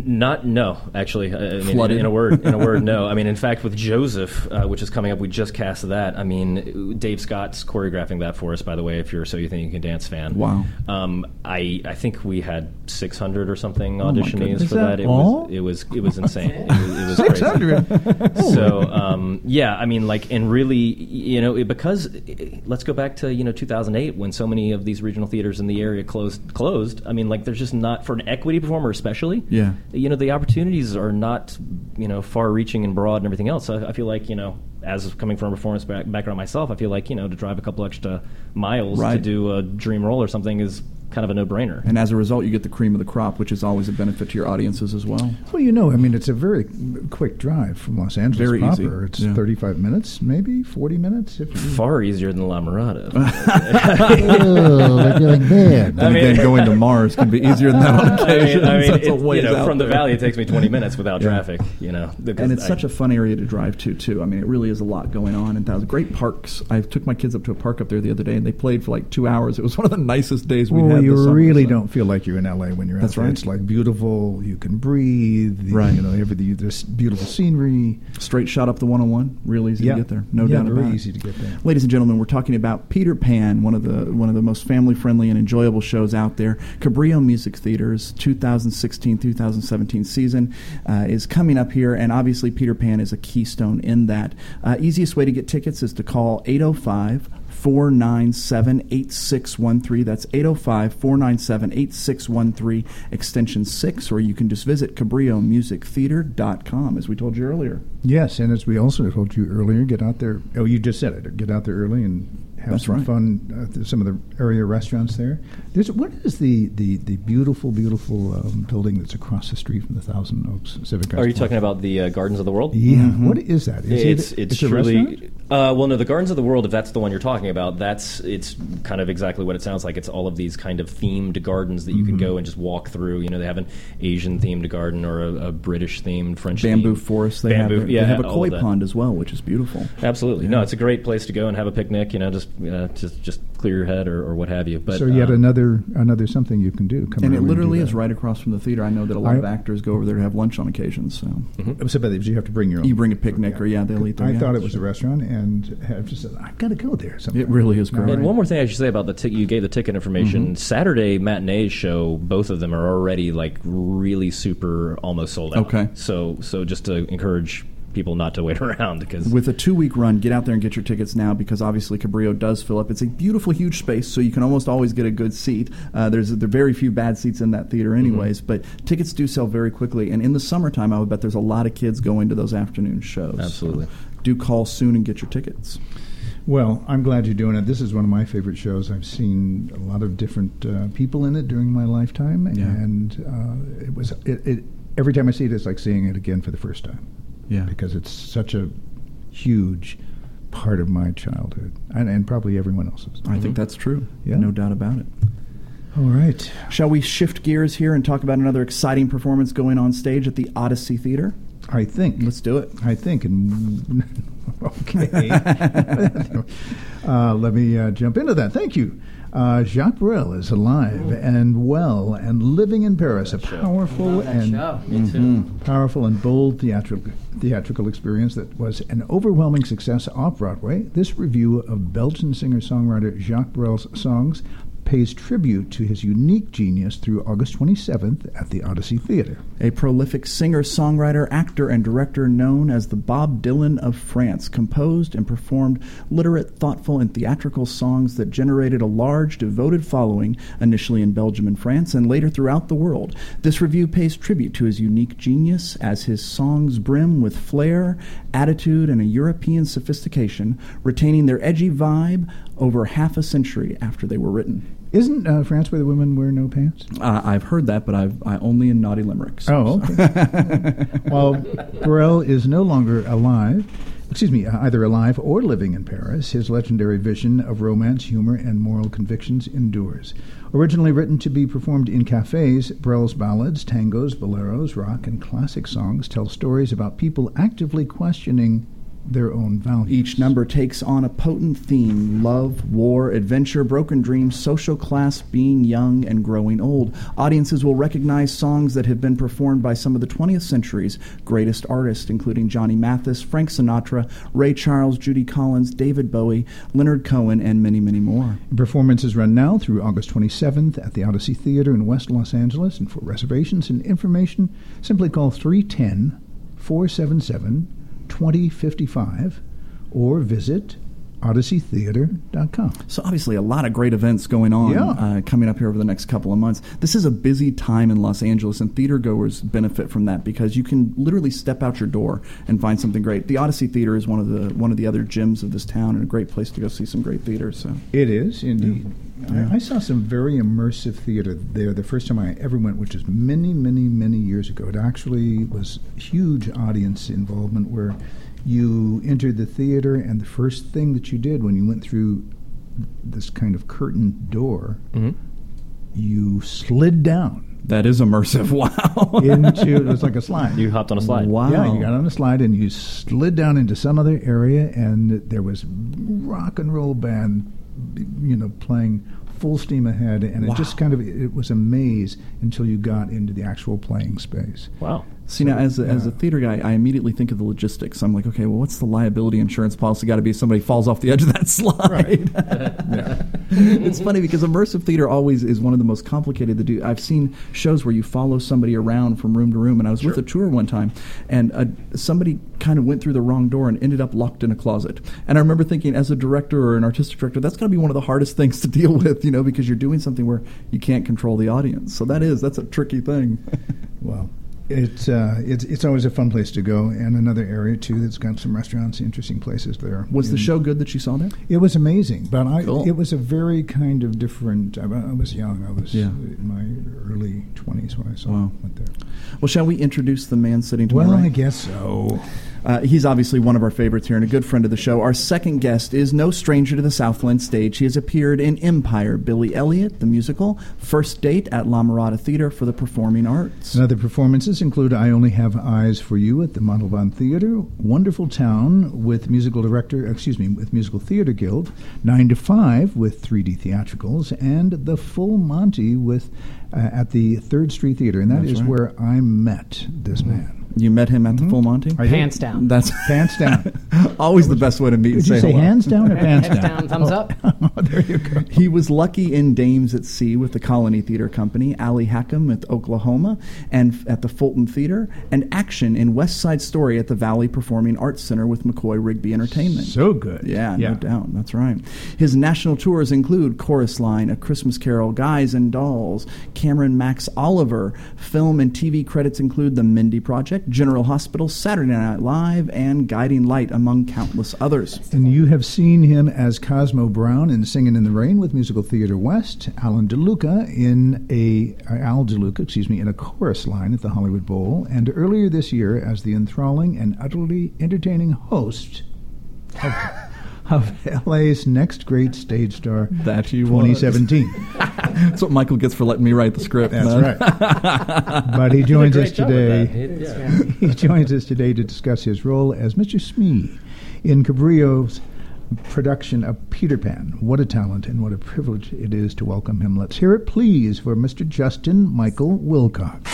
Speaker 5: No, actually.
Speaker 3: Flooded?
Speaker 5: In a word, no. I mean, in fact, with Joseph, which is coming up, we just cast that. I mean, Dave Scott's choreographing that for us, by the way, if you're So You Think You Can Dance fan.
Speaker 3: Wow.
Speaker 5: I think we had 600 or something auditionees for that. It was insane. It was
Speaker 4: 600.
Speaker 5: crazy. So I mean, and really, because let's go back to 2008 when so many of these regional theaters in the area closed. I mean, there's just not, for an equity performer especially.
Speaker 3: Yeah.
Speaker 5: The opportunities are not far-reaching and broad and everything else. So I feel like as coming from a performance background myself, I feel like to drive a couple extra miles to do a dream role or something is kind of a no-brainer.
Speaker 3: And as a result, you get the cream of the crop, which is always a benefit to your audiences as well.
Speaker 4: Well, I mean, it's a very quick drive from Los Angeles
Speaker 3: very
Speaker 4: proper.
Speaker 3: Easy.
Speaker 4: It's 35 minutes, maybe 40 minutes.
Speaker 5: Far easier than La Mirada.
Speaker 4: They're doing bad.
Speaker 3: Again, going to Mars can be easier than that on occasion.
Speaker 5: I mean,
Speaker 3: That's a ways out
Speaker 5: from the
Speaker 3: there.
Speaker 5: valley, it takes me 20 minutes without traffic.
Speaker 3: And it's such a fun area to drive to, too. I mean, it really is a lot going on. And there's great parks. I took my kids up to a park up there the other day, and they played for 2 hours. It was one of the nicest days we've had this summer.
Speaker 4: Really don't feel like you're in LA when you're out there.
Speaker 3: Right.
Speaker 4: It's beautiful. You can breathe.
Speaker 3: Right.
Speaker 4: Everything. There's beautiful scenery.
Speaker 3: Straight shot up the 101. Real easy to get there. No doubt about it.
Speaker 4: Very easy to get there.
Speaker 3: Ladies and gentlemen, we're talking about Peter Pan, one of the most family friendly and enjoyable shows out there. Cabrillo Music Theater's 2016-2017 season is coming up here, and obviously Peter Pan is a keystone in that. Easiest way to get tickets is to call 805-497-8613. That's 805-497-8613, extension 6, or you can just visit CabrilloMusicTheater.com, as we told you earlier.
Speaker 4: Yes, and as we also told you earlier, get out there. Oh, you just said it. Get out there early and have some fun at some of the area restaurants there. What is the beautiful building that's across the street from the Thousand Oaks Civic Festival?
Speaker 5: Are you talking about the Gardens of the World?
Speaker 4: Yeah. Mm-hmm. What is that?
Speaker 5: It's
Speaker 4: truly.
Speaker 5: No, the Gardens of the World, if that's the one you're talking about, it's kind of exactly what it sounds like. It's all of these kind of themed gardens that you can go and just walk through. They have an Asian-themed garden or a British-themed, French-themed.
Speaker 3: Bamboo forest. They have a koi pond as well, which is beautiful.
Speaker 5: Absolutely. Yeah. No, it's a great place to go and have a picnic, just clear your head or what have you. But
Speaker 4: so yet another something you can do.
Speaker 3: And it literally is right across from the theater. I know that a lot of actors go over there to have lunch on occasions. So.
Speaker 4: Mm-hmm. So, but you have to bring your own.
Speaker 3: You bring a picnic, or they'll eat there.
Speaker 4: I thought it was a restaurant, and have just said, I've got to go there sometime.
Speaker 3: It really is great.
Speaker 5: And one more thing I should say about the ticket, you gave the ticket information. Mm-hmm. Saturday matinee show, both of them are already really super almost sold out.
Speaker 3: Okay.
Speaker 5: So just to encourage people not to wait around, because
Speaker 3: with a 2-week run, get out there and get your tickets now, because obviously Cabrillo does fill up. It's a beautiful, huge space, so you can almost always get a good seat. There are very few bad seats in that theater anyways, but tickets do sell very quickly. And in the summertime, I would bet there's a lot of kids going to those afternoon shows.
Speaker 5: Absolutely.
Speaker 3: So do call soon and get your tickets.
Speaker 4: Well, I'm glad you're doing it. This is one of my favorite shows. I've seen a lot of different people in it during my lifetime, and it every time I see it, it's like seeing it again for the first time.
Speaker 3: Yeah,
Speaker 4: because it's such a huge part of my childhood, and probably everyone else's.
Speaker 3: I think that's true. Yeah, no doubt about it.
Speaker 4: All right.
Speaker 3: Shall we shift gears here and talk about another exciting performance going on stage at the Odyssey Theater?
Speaker 4: I think.
Speaker 3: Let's do it.
Speaker 4: I think. And Okay. Let me jump into that. Thank you. Jacques Brel is alive and well and living in Paris. A powerful and bold theatrical experience that was an overwhelming success off Broadway. This review of Belgian singer-songwriter Jacques Brel's songs pays tribute to his unique genius through August 27th at the Odyssey Theatre.
Speaker 3: A prolific singer, songwriter, actor, and director known as the Bob Dylan of France, composed and performed literate, thoughtful, and theatrical songs that generated a large, devoted following, initially in Belgium and France, and later throughout the world. This review pays tribute to his unique genius as his songs brim with flair, attitude, and a European sophistication, retaining their edgy vibe over half a century after they were written.
Speaker 4: Isn't France where the women wear no pants?
Speaker 3: I've heard that, but I only in naughty limericks.
Speaker 4: Oh, okay. While Brel is no longer either alive or living in Paris, his legendary vision of romance, humor, and moral convictions endures. Originally written to be performed in cafes, Brel's ballads, tangos, boleros, rock, and classic songs tell stories about people actively questioning their own values.
Speaker 3: Each number takes on a potent theme: love, war, adventure, broken dreams, social class, being young and growing old. Audiences will recognize songs that have been performed by some of the 20th century's greatest artists, including Johnny Mathis, Frank Sinatra, Ray Charles, Judy Collins, David Bowie, Leonard Cohen, and many, many more.
Speaker 4: Performances run now through August 27th at the Odyssey Theatre in West Los Angeles, and for reservations and information, simply call 310-477-2055 or visit odysseytheater.com.
Speaker 3: So obviously a lot of great events going on coming up here over the next couple of months. This is a busy time in Los Angeles, and theater goers benefit from that because you can literally step out your door and find something great. The Odyssey Theater is one of the other gems of this town and a great place to go see some great theater. So
Speaker 4: it is indeed. Yeah. I saw some very immersive theater there the first time I ever went, which was many, many, many years ago. It actually was huge audience involvement where you entered the theater, and the first thing that you did when you went through this kind of curtained door, you slid down.
Speaker 3: That is immersive. Wow.
Speaker 4: It was like a slide.
Speaker 5: You hopped on a slide.
Speaker 3: Wow.
Speaker 4: Yeah, you got on a slide and you slid down into some other area, and there was rock and roll band, playing full steam ahead, and it just it was a maze until you got into the actual playing space.
Speaker 5: Wow.
Speaker 3: See, now, as a theater guy, I immediately think of the logistics. I'm like, okay, well, what's the liability insurance policy got to be if somebody falls off the edge of that slide?
Speaker 4: Right.
Speaker 3: It's funny because immersive theater always is one of the most complicated to do. I've seen shows where you follow somebody around from room to room, and I was with a tour one time, and somebody kind of went through the wrong door and ended up locked in a closet. And I remember thinking, as a director or an artistic director, that's got to be one of the hardest things to deal with, because you're doing something where you can't control the audience. So that's a tricky thing.
Speaker 4: Well, it's always a fun place to go, and another area too that's got some restaurants, interesting places there.
Speaker 3: Was the show good that you saw there?
Speaker 4: It was amazing, but
Speaker 3: Cool.
Speaker 4: It was a very kind of different. I was young. I was in my early 20s when I went there.
Speaker 3: Well, shall we introduce the man sitting to my right?
Speaker 4: Well, I guess so.
Speaker 3: He's obviously one of our favorites here and a good friend of the show. Our second guest is no stranger to the Southland stage. He has appeared in Empire, Billy Elliot, the musical, First Date at La Mirada Theater for the Performing Arts.
Speaker 4: And other performances include I Only Have Eyes for You at the Montalban Theater, Wonderful Town with Musical Theater Guild, 9 to 5 with 3D Theatricals, and The Full Monty with at the 3rd Street Theater. And that's right. Where I met this man.
Speaker 3: You met him at the Full Monty?
Speaker 6: Pants down.
Speaker 3: That's
Speaker 4: pants down.
Speaker 3: Always the best way to meet and say hello.
Speaker 4: Did you say hands down or pants down?
Speaker 6: Hands down, thumbs up.
Speaker 4: There you go.
Speaker 3: He was lucky in Dames at Sea with the Colony Theater Company, Allie Hackham at Oklahoma and at the Fulton Theater, and action in West Side Story at the Valley Performing Arts Center with McCoy Rigby Entertainment.
Speaker 4: So good.
Speaker 3: Yeah, no doubt. That's right. His national tours include Chorus Line, A Christmas Carol, Guys and Dolls, Cameron Max Oliver. Film and TV credits include The Mindy Project, General Hospital, Saturday Night Live, and Guiding Light, among countless others.
Speaker 4: And you have seen him as Cosmo Brown in Singin' in the Rain with Musical Theater West, Al DeLuca in a chorus line at the Hollywood Bowl, and earlier this year as the enthralling and utterly entertaining host of LA's Next Great Stage Star
Speaker 3: that he
Speaker 4: 2017.
Speaker 3: That's what Michael gets for letting me write the script.
Speaker 4: That's right. But he joins us today. He joins us today to discuss his role as Mr. Smee in Cabrillo's production of Peter Pan. What a talent and what a privilege it is to welcome him. Let's hear it, please, for Mr. Justin Michael Wilcox.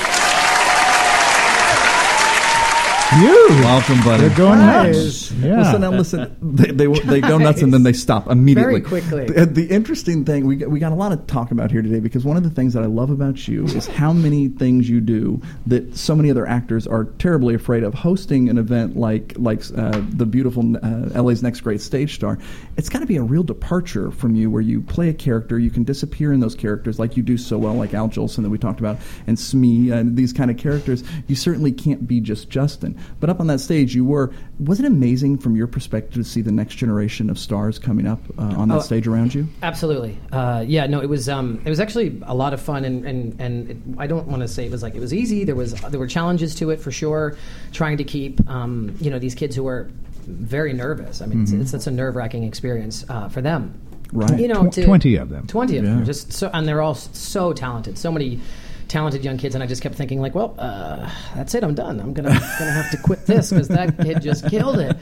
Speaker 4: You
Speaker 3: welcome, buddy.
Speaker 4: They're going
Speaker 6: Nice.
Speaker 4: nuts. Yeah.
Speaker 3: Listen. They go nuts and then they stop immediately.
Speaker 6: Very quickly.
Speaker 3: The interesting thing we got a lot to talk about here today, because one of the things that I love about you is how many things you do that so many other actors are terribly afraid of. Hosting an event like the beautiful LA's Next Great Stage Star, it's got to be a real departure from you, where you play a character, you can disappear in those characters like you do so well, like Al Jolson that we talked about, and Smee, and these kind of characters. You certainly can't be just Justin. But up on that stage, you were. Was it amazing from your perspective to see the next generation of stars coming up on that stage around you?
Speaker 6: Absolutely. It was actually a lot of fun, and I don't want to say it was easy. There were challenges to it for sure. Trying to keep these kids who are very nervous. I mean, it's a nerve-wracking experience for them.
Speaker 3: Right.
Speaker 4: 20 of them.
Speaker 6: 20 of them. Just so, and they're all so talented. So many talented young kids, and I just kept thinking, like, well, that's it. I'm done. I'm gonna have to quit this because that kid just killed it.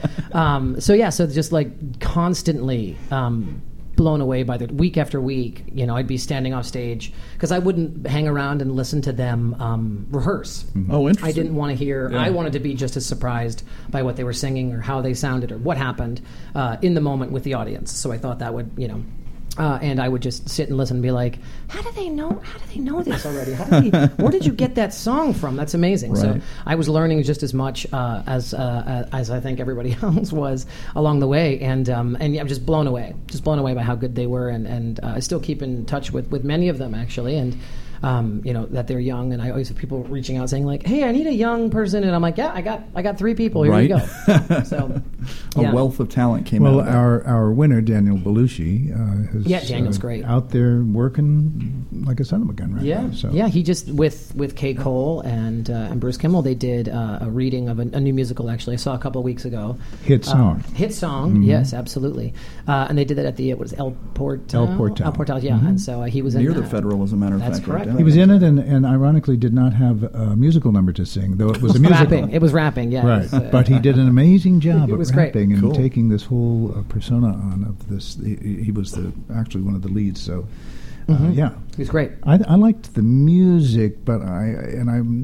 Speaker 6: So just like constantly blown away by the week after week. I'd be standing off stage because I wouldn't hang around and listen to them rehearse.
Speaker 3: Oh, interesting.
Speaker 6: I didn't want to hear. Yeah. I wanted to be just as surprised by what they were singing or how they sounded or what happened in the moment with the audience. So I thought that would, and I would just sit and listen and be like, how do they know this already? Where did you get that song from? That's amazing. Right. So I was learning just as much as I think everybody else was along the way, and I'm just blown away by how good they were, and I still keep in touch with many of them, actually, and that they're young, and I always have people reaching out saying, like, hey, I need a young person, and I'm like, yeah, I got 3 people, here you go. So
Speaker 3: a wealth of talent came out.
Speaker 4: Well, our winner, Daniel Belushi,
Speaker 6: Daniel's great.
Speaker 4: Out there working like a son of a gun right now. So.
Speaker 6: Yeah, he just with Kay Cole and Bruce Kimmel, they did a reading of a new musical. Actually, I saw a couple of weeks ago.
Speaker 4: Hit song,
Speaker 6: yes, absolutely. And they did that at the El Portal. El Portal, yeah. And so he was
Speaker 3: near
Speaker 6: in
Speaker 3: the Federal, as a matter of fact.
Speaker 6: That's correct.
Speaker 3: Right?
Speaker 4: He was in it, and ironically did not have a musical number to sing, though it was a musical.
Speaker 6: It was rapping, yeah.
Speaker 4: Right, but he did an amazing job of rapping
Speaker 6: and
Speaker 4: taking this whole persona on of this. He was actually one of the leads, so yeah,
Speaker 6: he was great.
Speaker 4: I liked the music, but Kay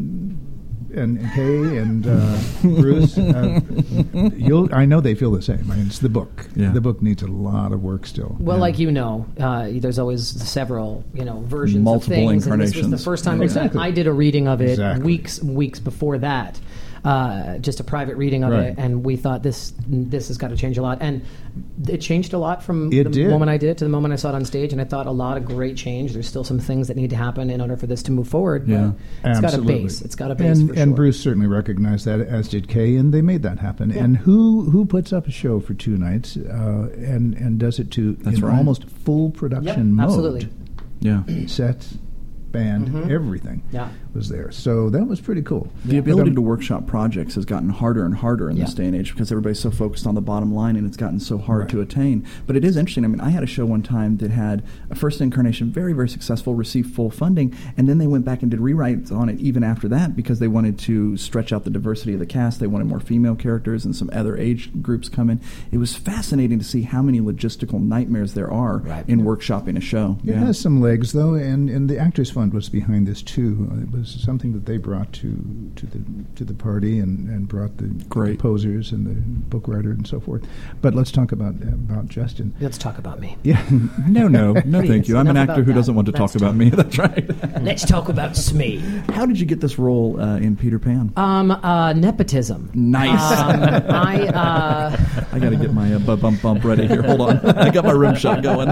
Speaker 4: and Bruce, I know they feel the same. I mean, it's the book. Yeah. The book needs a lot of work still.
Speaker 6: Well, there's always several, versions
Speaker 3: multiple
Speaker 6: of things.
Speaker 3: incarnations.
Speaker 6: And this was the first time I did a reading of it weeks before that. Just a private reading of it, and we thought this has got to change a lot, and it changed a lot from the moment I did it to the moment I saw it on stage, and I thought a lot of great change. There's still some things that need to happen in order for this to move forward.
Speaker 3: Yeah,
Speaker 6: it's got a base. It's got a base. For sure.
Speaker 4: And Bruce certainly recognized that, as did Kay, and they made that happen. Yeah. And who puts up a show for 2 nights and does it in almost full production mode?
Speaker 6: Absolutely.
Speaker 3: Yeah,
Speaker 4: sets, band, everything was there. So that was pretty cool.
Speaker 3: The ability to workshop projects has gotten harder and harder in this day and age because everybody's so focused on the bottom line, and it's gotten so hard to attain. But it is interesting. I mean, I had a show one time that had a first incarnation, very, very successful, received full funding, and then they went back and did rewrites on it even after that because they wanted to stretch out the diversity of the cast. They wanted more female characters and some other age groups come in. It was fascinating to see how many logistical nightmares there are in workshopping a show.
Speaker 4: It has some legs, though, and the Actors Fund was behind this, too. It was something that they brought to the party and brought the composers and the book writer and so forth. But let's talk about Justin.
Speaker 6: Let's talk about me.
Speaker 4: Yeah.
Speaker 3: No, thank you. I'm an actor who doesn't want to talk about me. That's right.
Speaker 6: Let's talk about Smee.
Speaker 3: How did you get this role in Peter Pan?
Speaker 6: Nepotism.
Speaker 3: Nice.
Speaker 6: I
Speaker 3: got to get my bump ready here. Hold on. I got my rim shot going.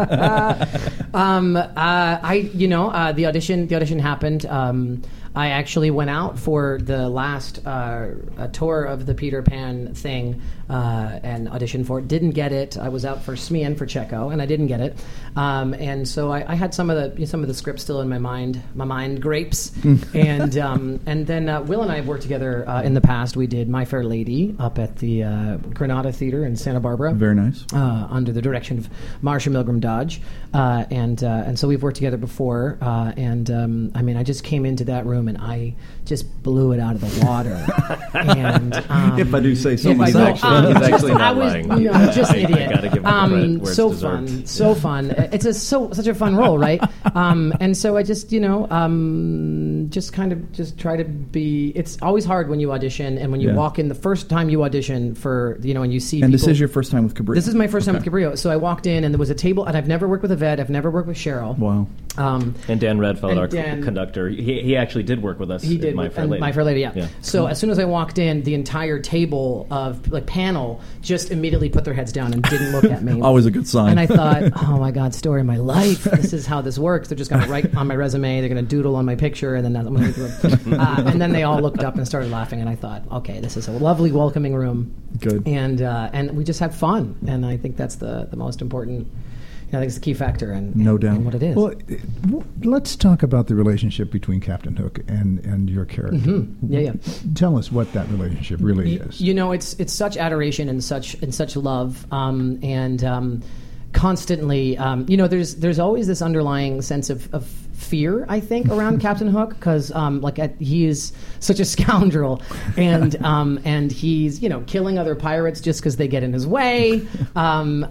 Speaker 6: The audition happened. I actually went out for the last tour of the Peter Pan thing and auditioned for it. Didn't get it. I was out for Smee and for Checo, and I didn't get it. And so I had some of the script still in my mind grapes. and then Will and I have worked together in the past. We did My Fair Lady up at the Granada Theater in Santa Barbara.
Speaker 3: Very nice.
Speaker 6: Under the direction of Marsha Milgram Dodge, and so we've worked together before. And And I mean, I just came into that room and I just blew it out of the water. And
Speaker 3: if I do say so
Speaker 6: if I
Speaker 3: myself.
Speaker 6: go-
Speaker 5: He's actually
Speaker 6: I
Speaker 5: not
Speaker 6: was
Speaker 5: lying.
Speaker 6: no, just an idiot.
Speaker 5: I gotta give him credit where it's
Speaker 6: so
Speaker 5: deserved.
Speaker 6: fun, so fun. It's such a fun role, right? And so I just just kind of just try to be. It's always hard when you audition and when you walk in the first time you audition for and you see.
Speaker 3: And
Speaker 6: people,
Speaker 3: this is your first time with Cabrillo?
Speaker 6: This is my first time with Cabrillo. So I walked in and there was a table, and I've never worked with Yvette. I've never worked with Cheryl.
Speaker 3: Wow.
Speaker 5: And Dan Redfeld,
Speaker 6: and
Speaker 5: our
Speaker 6: Dan-
Speaker 5: conductor, he actually did work with us.
Speaker 6: He did,
Speaker 5: in My Fair Lady.
Speaker 6: My Fair Lady, yeah.
Speaker 5: Yeah.
Speaker 6: So as soon as I walked in, the entire table of panel just immediately put their heads down and didn't look at me.
Speaker 3: Always a good sign.
Speaker 6: And I thought, oh my God, story of my life. This is how this works. They're just going to write on my resume. They're going to doodle on my picture, and then I'm going to and then they all looked up and started laughing. And I thought, okay, this is a lovely, welcoming room.
Speaker 3: Good.
Speaker 6: And we just had fun. And I think that's the most important. I think it's the key factor and
Speaker 3: No doubt.
Speaker 6: and what it is.
Speaker 4: Well, let's talk about the relationship between Captain Hook and your character.
Speaker 6: Mm-hmm. Yeah.
Speaker 4: Tell us what that relationship really is.
Speaker 6: It's such adoration and such love, and constantly, there's always this underlying sense of fear, I think, around Captain Hook, because he is such a scoundrel, and he's killing other pirates just because they get in his way, and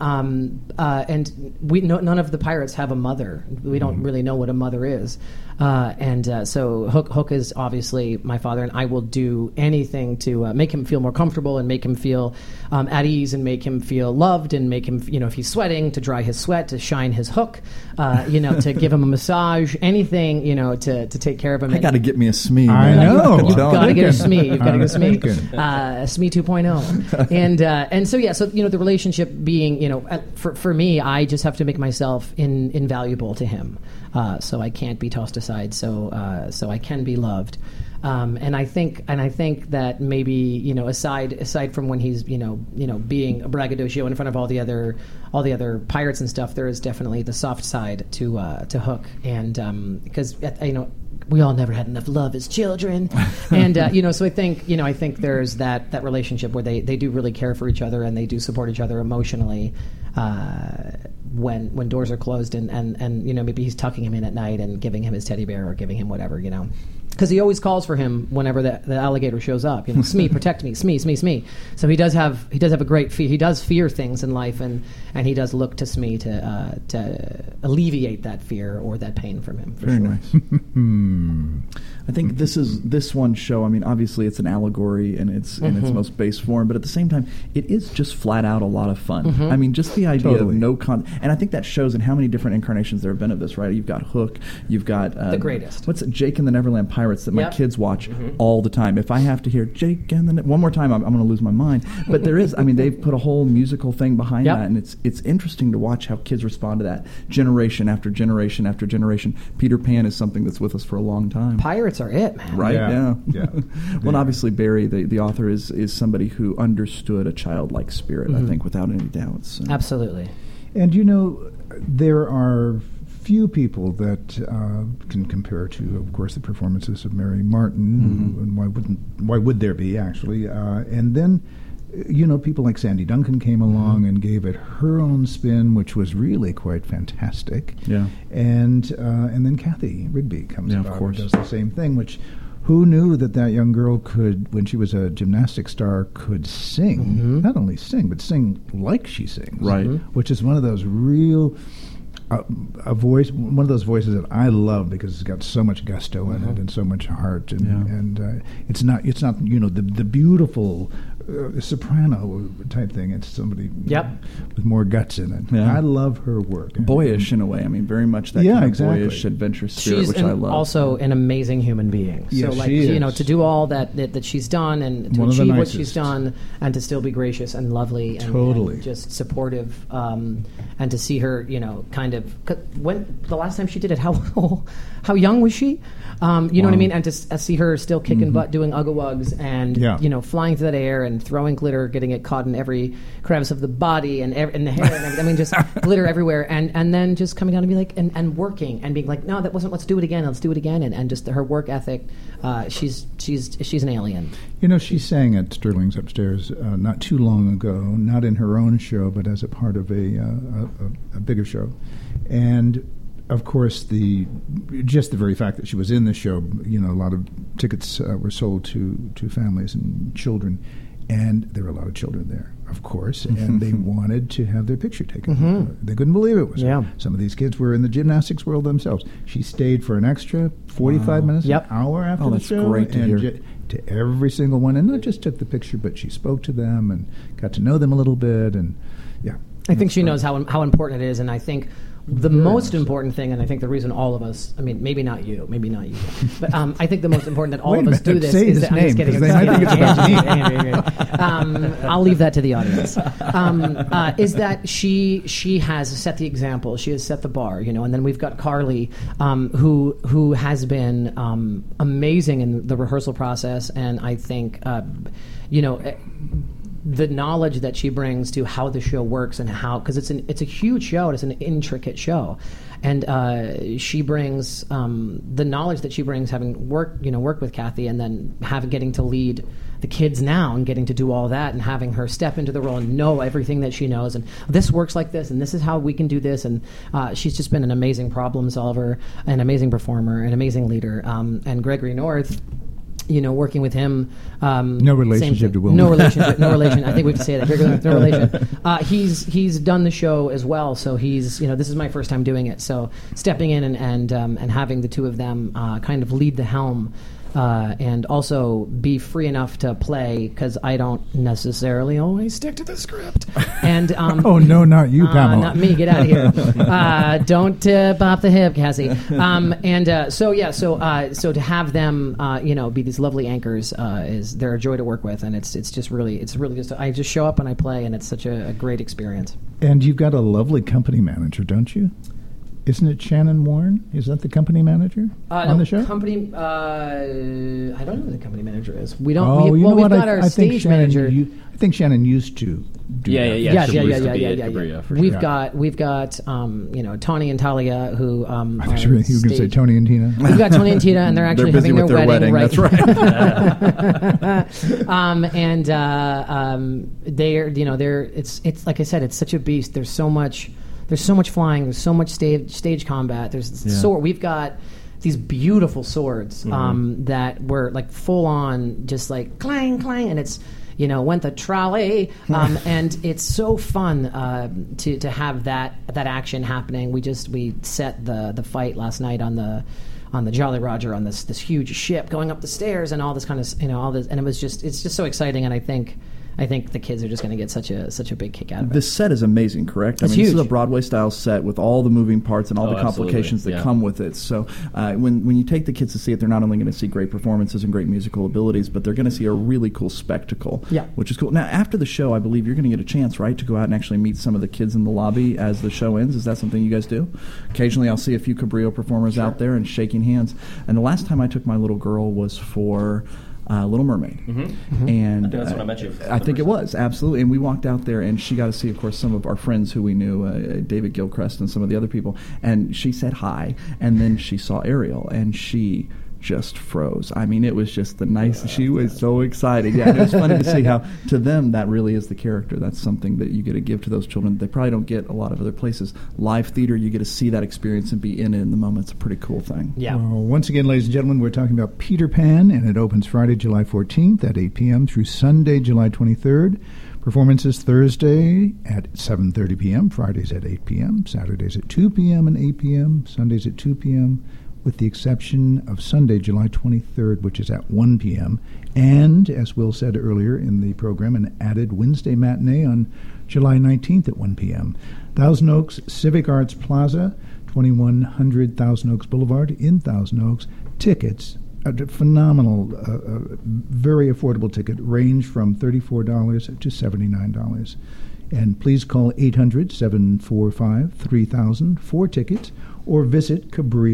Speaker 6: none of the pirates have a mother. We don't really know what a mother is, so Hook is obviously my father, and I will do anything to make him feel more comfortable and make him feel at ease and make him feel loved and make him, if he's sweating, to dry his sweat, to shine his hook, to give him a massage, anything, to take care of him.
Speaker 3: I got to get me a SME.
Speaker 4: I
Speaker 3: man.
Speaker 4: know.
Speaker 6: You've got to get a SME. You've got to get a
Speaker 4: thinking.
Speaker 6: SME 2.0. And so the relationship being, for me, I just have to make myself invaluable to him. So I can't be tossed aside. So I can be loved. And I think that maybe aside from when he's being a braggadocio in front of all the other pirates and stuff, there is definitely the soft side to Hook, and because we all never had enough love as children, and so I think there's that relationship where they do really care for each other and they do support each other emotionally. When doors are closed and maybe he's tucking him in at night and giving him his teddy bear or giving him whatever, because he always calls for him whenever the alligator shows up. Smee, protect me, Smee. So he does have a great fear. He does fear things in life, and he does look to Smee to alleviate that fear or that pain from him. For
Speaker 3: Very
Speaker 6: sure.
Speaker 3: nice. I think this one show. I mean, obviously it's an allegory in its most base form, but at the same time, it is just flat out a lot of fun. I mean, just the idea of no and I think that shows in how many different incarnations there have been of this. Right? You've got Hook. You've got
Speaker 6: the greatest.
Speaker 3: What's it, Jake and the Neverland Pirates that my kids watch all the time. If I have to hear Jake and the one more time, I'm going to lose my mind. But there is. I mean, they've put a whole musical thing behind that, and it's interesting to watch how kids respond to that generation after generation after generation. Peter Pan is something that's with us for a long time.
Speaker 6: Pirates are it, man.
Speaker 3: Right?
Speaker 4: Yeah.
Speaker 3: Well, and obviously Barry, the author, is somebody who understood a childlike spirit, I think, without any doubts.
Speaker 6: Absolutely.
Speaker 4: And there are few people that can compare to, of course, the performances of Mary Martin. And why would there be, actually? And then, people like Sandy Duncan came along and gave it her own spin, which was really quite fantastic.
Speaker 3: Yeah.
Speaker 4: And then Kathy Rigby comes
Speaker 3: of
Speaker 4: about
Speaker 3: course.
Speaker 4: and does the same thing, which... Who knew that young girl could, when she was a gymnastic star, could sing? Not only sing, but sing like she sings.
Speaker 3: Right.
Speaker 4: Which is one of those real... one of those voices that I love because it's got so much gusto in it and so much heart, and it's not the beautiful soprano type thing. It's somebody with more guts in it.
Speaker 3: Yeah.
Speaker 4: I love her work.
Speaker 3: Boyish in a way. I mean, very much that kind of boyish adventurous spirit,
Speaker 6: She's
Speaker 3: which I love.
Speaker 6: also an amazing human being.
Speaker 4: Yes,
Speaker 6: so,
Speaker 4: she is.
Speaker 6: to do all that she's done and to
Speaker 4: One of the
Speaker 6: achieve what
Speaker 4: nicest.
Speaker 6: she's done and to still be gracious and lovely and,
Speaker 4: Totally.
Speaker 6: and just supportive, and to see her, kind of when the last time she did it, how young was she? You know what I mean? And to see her still kicking butt, doing ugga-wugs, and flying through that air and throwing glitter, getting it caught in every crevice of the body and in the hair and everything. I mean, just glitter everywhere, and then just coming down and be like, and working and being like, no, that wasn't. Let's do it again. Let's do it again. And just her work ethic. She's an alien.
Speaker 4: She sang at Sterling's Upstairs not too long ago, not in her own show, but as a part of a bigger show, and of course, just the very fact that she was in the show, a lot of tickets were sold to families and children, and there were a lot of children there, of course, and they wanted to have their picture taken. They couldn't believe it was her. Some of these kids were in the gymnastics world themselves. She stayed for an extra 45 minutes, an hour after the show.
Speaker 3: Great to hear.
Speaker 4: To every single one, and not just took the picture, but she spoke to them and got to know them a little bit, and
Speaker 6: I think she knows how important it is, and I think the most important thing, and I think the reason all of us, I mean, maybe not you, but I think the most important that all of us do this is that I'm just kidding. I'll leave that to the audience. Is that she has set the example, she has set the bar, and then we've got Carly, who has been amazing in the rehearsal process, and I think, the knowledge that she brings to how the show works and because it's a huge show and it's an intricate show, and she brings the knowledge that she brings, having worked with Kathy, and then getting to lead the kids now and getting to do all that and having her step into the role and know everything that she knows, and this works like this and this is how we can do this, and she's just been an amazing problem solver, an amazing performer, an amazing leader, and Gregory North. Working with him,
Speaker 4: no relationship to Will.
Speaker 6: No relation. I think we have to say that. No relation. He's done the show as well, so he's this is my first time doing it. So stepping in and having the two of them kind of lead the helm. And also be free enough to play, because I don't necessarily always stick to the script. And
Speaker 4: oh no, not you, Pamela.
Speaker 6: Not me. Get out of here. Don't tip off the hip, Cassie. So to have them, be these lovely anchors, they're a joy to work with, and it's just I just show up and I play, and it's such a great experience.
Speaker 4: And you've got a lovely company manager, don't you? Isn't it Shannon Warren? Is that the company manager on the show?
Speaker 6: I don't know who the company manager is. We don't. We've got our stage manager.
Speaker 4: I think Shannon used to.
Speaker 6: Yeah. We've got Tony and Talia, who
Speaker 4: I thought you were going to say Tony and Tina.
Speaker 6: We've got Tony and Tina, and they're actually having their wedding. Right?
Speaker 3: That's right.
Speaker 6: They're it's like I said, it's such a beast. There's so much flying. There's so much stage combat. There's sword. We've got these beautiful swords that were like full on, just like clang clang, and it's went the trolley, and it's so fun to have that action happening. We set the fight last night on the Jolly Roger on this huge ship going up the stairs and all this kind of all this, and it's just so exciting, and I think the kids are just going to get such a big kick out of it.
Speaker 3: This set is amazing, correct?
Speaker 6: It's
Speaker 3: huge.
Speaker 6: This
Speaker 3: is a Broadway-style set with all the moving parts and all the complications that come with it. So when you take the kids to see it, they're not only going to see great performances and great musical abilities, but they're going to see a really cool spectacle, which is cool. Now, after the show, I believe you're going to get a chance, right, to go out and actually meet some of the kids in the lobby as the show ends. Is that something you guys do? Occasionally, I'll see a few Cabrillo performers out there and shaking hands. And the last time I took my little girl was for Little Mermaid. And
Speaker 5: I think that's when I met you.
Speaker 3: I think it was, absolutely. And we walked out there, and she got to see, of course, some of our friends who we knew, David Gilchrist and some of the other people. And she said hi, and then she saw Ariel, and she just froze. I mean, it was just the nice. She was so excited. Yeah, and it was funny to see how, to them, that really is the character. That's something that you get to give to those children. They probably don't get a lot of other places. Live theater, you get to see that experience and be in it in the moment. It's a pretty cool thing.
Speaker 6: Yeah.
Speaker 4: Well, once again, ladies and gentlemen, we're talking about Peter Pan, and it opens Friday, July 14th at 8 p.m. through Sunday, July 23rd. Performances Thursday at 7:30 p.m., Fridays at 8 p.m., Saturdays at 2 p.m. and 8 p.m., Sundays at 2 p.m., with the exception of Sunday, July 23rd, which is at 1 p.m., and, as Will said earlier in the program, an added Wednesday matinee on July 19th at 1 p.m. Thousand Oaks Civic Arts Plaza, 2100 Thousand Oaks Boulevard in Thousand Oaks. Tickets, a phenomenal, very affordable ticket, range from $34 to $79. And please call 800-745-3000 for tickets, or visit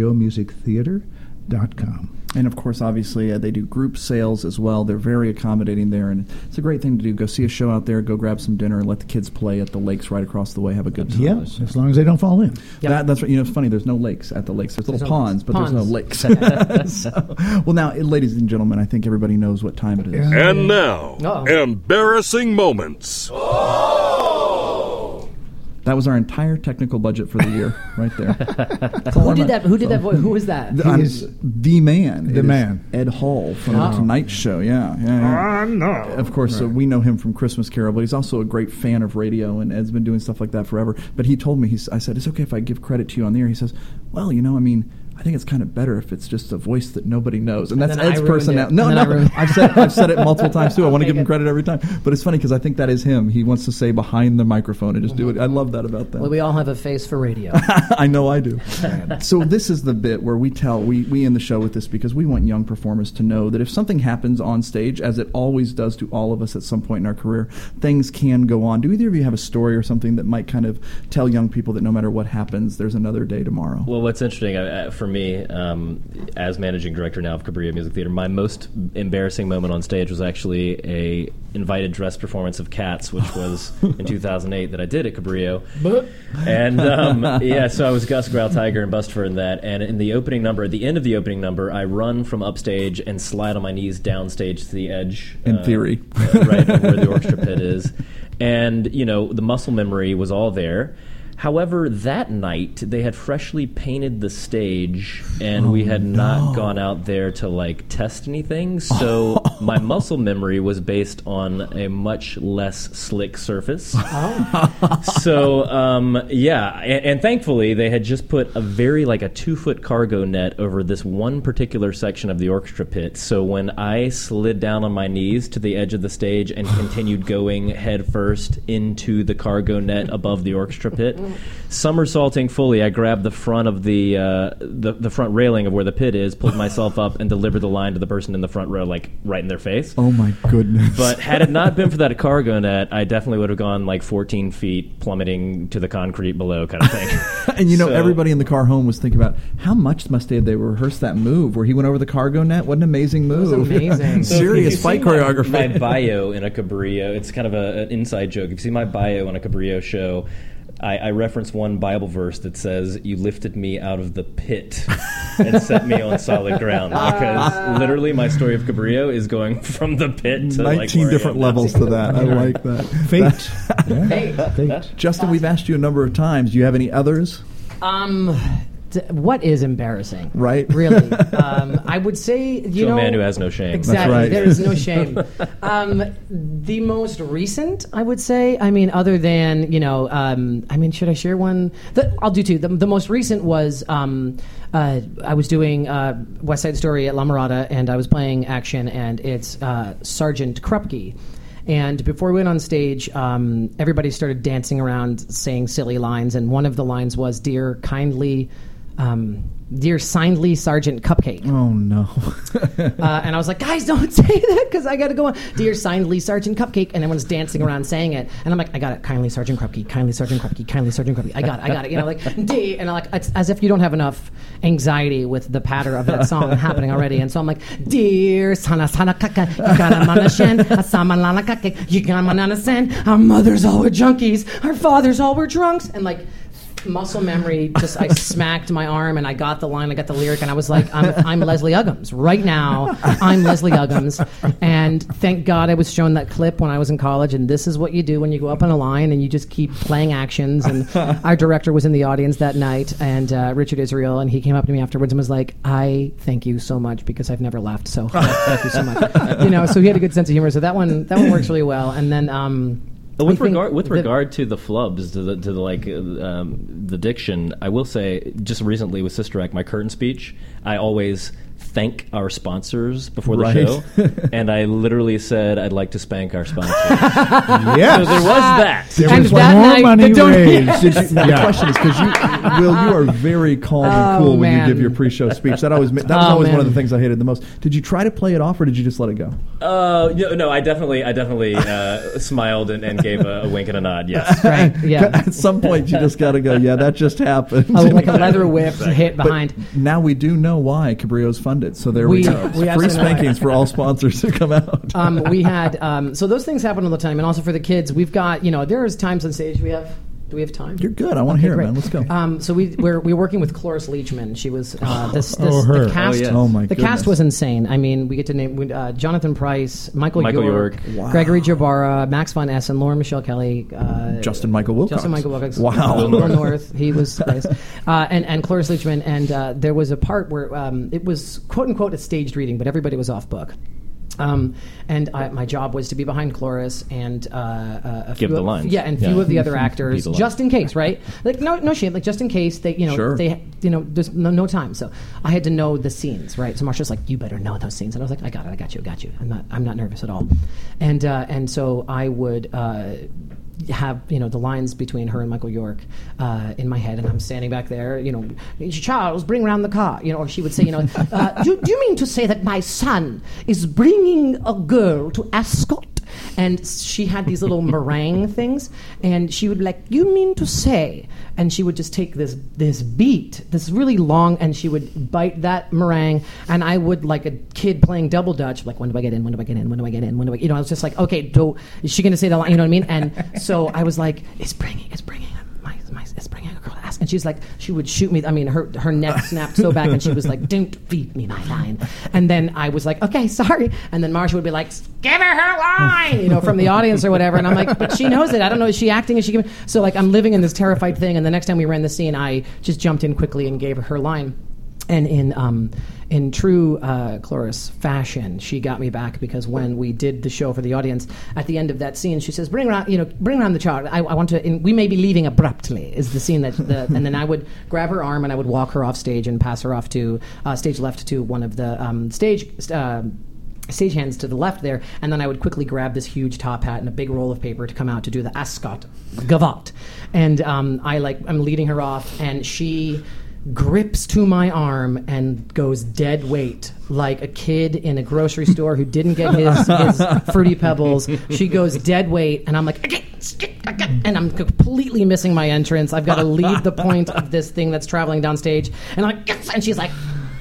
Speaker 4: CabrilloMusicTheater.com.
Speaker 3: And, of course, obviously, they do group sales as well. They're very accommodating there, and it's a great thing to do. Go see a show out there, go grab some dinner, and let the kids play at the lakes right across the way, have a good time.
Speaker 4: Yes, as long as they don't fall in.
Speaker 3: Yep. That's right. It's funny, there's no lakes at the lakes. There's little ponds, but there's no lakes. Well, now, ladies and gentlemen, I think everybody knows what time it is.
Speaker 7: And now, embarrassing moments.
Speaker 3: That was our entire technical budget for the year, right there.
Speaker 6: Who did that? Who did that voice? Who was that?
Speaker 3: He's the man.
Speaker 4: The man.
Speaker 3: Ed Hall from The Tonight Show. Yeah.
Speaker 4: No.
Speaker 3: Of course, we know him from Christmas Carol, but he's also a great fan of radio, and Ed's been doing stuff like that forever. But he told me, I said, it's okay if I give credit to you on the air. He says, well, I think it's kind of better if it's just a voice that nobody knows, and that's Ed's personality. No, I've said it multiple times too. I want to give him credit every time, but it's funny because I think that is him. He wants to say behind the microphone and just do it. I love that about them.
Speaker 6: Well, we all have a face for radio.
Speaker 3: I know I do. So this is the bit where we end the show with this because we want young performers to know that if something happens on stage, as it always does to all of us at some point in our career, things can go on. Do either of you have a story or something that might kind of tell young people that no matter what happens, there's another day tomorrow?
Speaker 5: Well, what's interesting for me, as managing director now of Cabrillo Music Theater, my most embarrassing moment on stage was actually a invited dress performance of Cats, which was in 2008 that I did at Cabrillo. And so I was Gus Growl Tiger and Bustford in that. And in the opening number, at the end of the opening number, I run from upstage and slide on my knees downstage to the edge.
Speaker 3: In theory.
Speaker 5: Right where the orchestra pit is. And, the muscle memory was all there. However, that night, they had freshly painted the stage, and we had not gone out there to, test anything. So my muscle memory was based on a much less slick surface. So, and thankfully, they had just put a 2-foot cargo net over this one particular section of the orchestra pit. So when I slid down on my knees to the edge of the stage and continued going head first into the cargo net above the orchestra pit, somersaulting fully, I grabbed the front of the front railing of where the pit is, pulled myself up, and delivered the line to the person in the front row, right in their face.
Speaker 3: Oh my goodness!
Speaker 5: But had it not been for that cargo net, I definitely would have gone 14 feet, plummeting to the concrete below, kind of thing.
Speaker 3: And everybody in the car home was thinking about how much must they rehearsed that move where he went over the cargo net. What an amazing move!
Speaker 6: It was amazing.
Speaker 5: Serious
Speaker 3: fight choreography.
Speaker 5: My bio in a Cabrillo, it's kind of an inside joke. If you see my bio on a Cabrillo show, I reference one Bible verse that says, "You lifted me out of the pit and set me on solid ground." Because literally my story of Cabrillo is going from the pit to
Speaker 3: 19 different levels to that. I like that.
Speaker 4: Fate.
Speaker 3: Justin, we've asked you a number of times. Do you have any others?
Speaker 6: What is embarrassing?
Speaker 3: Right.
Speaker 6: Really. I would say,
Speaker 5: a man who has no shame.
Speaker 6: Exactly.
Speaker 3: That's right.
Speaker 6: There is no shame. The most recent, I would say, other than, should I share one? I'll do two. The most recent was, I was doing West Side Story at La Mirada, and I was playing action, and it's Sergeant Krupke. And before we went on stage, everybody started dancing around, saying silly lines, and one of the lines was, Dear kindly Sergeant Cupcake.
Speaker 3: Oh, no.
Speaker 6: And I was like, guys, don't say that, because I got to go on. Dear kindly Sergeant Cupcake. And everyone's dancing around saying it. And I'm like, I got it. Kindly Sergeant Cupcake, kindly Sergeant Cupcake, kindly Sergeant Cupcake. I got it. D. And it's as if you don't have enough anxiety with the patter of that song happening already. And so I'm like, Dear Sana Kaka, you got a manashen, a samalana kake, you got a mananasen. Our mothers all were junkies. Our fathers all were drunks. And muscle memory, I smacked my arm and I got the line, I got the lyric, and I was like, I'm Leslie Uggams. Right now, I'm Leslie Uggams. And thank God I was shown that clip when I was in college, and this is what you do when you go up on a line and you just keep playing actions. And our director was in the audience that night, and Richard Israel, and he came up to me afterwards and was like, I thank you so much because I've never laughed, so thank you so much. So he had a good sense of humor, so that one works really well. And then
Speaker 5: with regard to the flubs, to the diction, I will say, just recently with Sister Act, my curtain speech, I always thank our sponsors before the show, and I literally said I'd like to spank our sponsors.
Speaker 4: Yes.
Speaker 5: So there was that.
Speaker 4: There was more money raised.
Speaker 3: Now, the question is, because you are very calm and cool when you give your pre-show speech. That was always one of the things I hated the most. Did you try to play it off, or did you just let it go?
Speaker 5: No, I definitely smiled and gave a wink and a nod. Yes,
Speaker 6: right. Yeah.
Speaker 3: At some point, you just got to go. Yeah, that just happened.
Speaker 6: Like a leather whip hit behind.
Speaker 3: But now we do know why Cabrillo's funded. So there we go. Free spankings for all sponsors to come out.
Speaker 6: We had so those things happen all the time, and also for the kids, we've got there's times on stage we have Do we have time?
Speaker 3: You're good. I want to hear
Speaker 6: great.
Speaker 3: it, man. Let's go.
Speaker 6: So we're working with Cloris Leachman. She was
Speaker 4: her.
Speaker 6: the cast.
Speaker 5: Oh, yes.
Speaker 3: Oh, my
Speaker 6: The
Speaker 3: goodness.
Speaker 6: cast was insane. I mean, we get to name Jonathan Price, Michael York,
Speaker 3: Wow.
Speaker 6: Gregory Jabara, Max von Essen, Lauren Michelle Kelly,
Speaker 3: Justin Michael Wilcox. Wow.
Speaker 6: Will North. He was nice. And Cloris Leachman. And there was a part where it was quote unquote a staged reading, but everybody was off book. My job was to be behind Cloris and a
Speaker 5: Give
Speaker 6: few
Speaker 5: the
Speaker 6: of,
Speaker 5: lines.
Speaker 6: yeah, and
Speaker 5: Yeah.
Speaker 6: few of the other actors,
Speaker 5: Be the
Speaker 6: just in case, right? Like no shit, like just in case they,
Speaker 3: Sure.
Speaker 6: there's no time. So I had to know the scenes, right? So Marsha's like, you better know those scenes, and I was like, I got you. I'm not nervous at all, and so I would. Have the lines between her and Michael York in my head, and I'm standing back there. Charles, bring around the car. Or she would say, do you mean to say that my son is bringing a girl to Ascot? And she had these little meringue things, and she would be like, you mean to say? And she would just take this beat, this really long, and she would bite that meringue, and I would, like a kid playing double dutch, like, when do I get in? When do I get in? When do I get in? When do I? I was just like, okay, is she going to say the line? You know what I mean? And so I was like, it's bringing a girl to Ascot. And she's like, she would shoot me. I mean, her neck snapped so back, and she was like, don't feed me my line. And then I was like, okay, sorry. And then Marsha would be like, give her line, from the audience or whatever. And I'm like, but she knows it. I don't know. Is she acting? Is she giving? So like, I'm living in this terrified thing. And the next time we ran the scene, I just jumped in quickly and gave her line. And in true Cloris fashion, she got me back, because when we did the show for the audience, at the end of that scene, she says, "Bring around the child. I want to. We may be leaving abruptly." Is the scene that and then I would grab her arm and I would walk her off stage and pass her off to stage left to one of the stagehands to the left there, and then I would quickly grab this huge top hat and a big roll of paper to come out to do the Ascot Gavotte. And I'm leading her off, and she grips to my arm and goes dead weight, like a kid in a grocery store who didn't get his Fruity Pebbles. She goes dead weight, and I'm like, and I'm completely missing my entrance. I've got to leave the point of this thing that's traveling downstage, and I'm like, and she's like,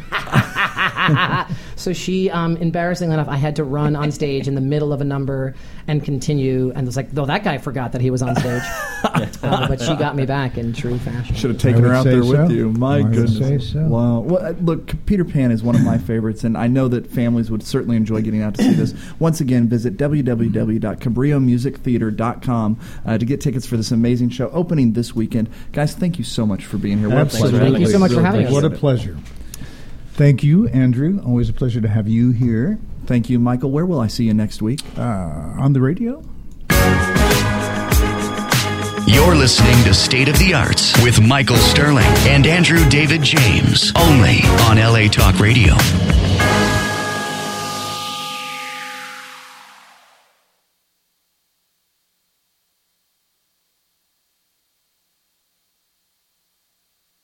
Speaker 6: so she, embarrassingly enough, I had to run on stage in the middle of a number and continue. And it was like, though that guy forgot that he was on stage. But she got me back in true fashion.
Speaker 3: Should have taken her out there with you. My goodness.
Speaker 4: Say so.
Speaker 3: Wow. Well, look, Peter Pan is one of my favorites, and I know that families would certainly enjoy getting out to see this. Once again, visit www.cabriomusictheater.com to get tickets for this amazing show opening this weekend. Guys, thank you so much for being here. What a pleasure.
Speaker 6: Thank you so much for having us.
Speaker 4: What a pleasure. Thank you, Andrew. Always a pleasure to have you here.
Speaker 3: Thank you, Michael. Where will I see you next week?
Speaker 4: On the radio.
Speaker 1: You're listening to State of the Arts with Michael Sterling and Andrew David James, only on LA Talk Radio.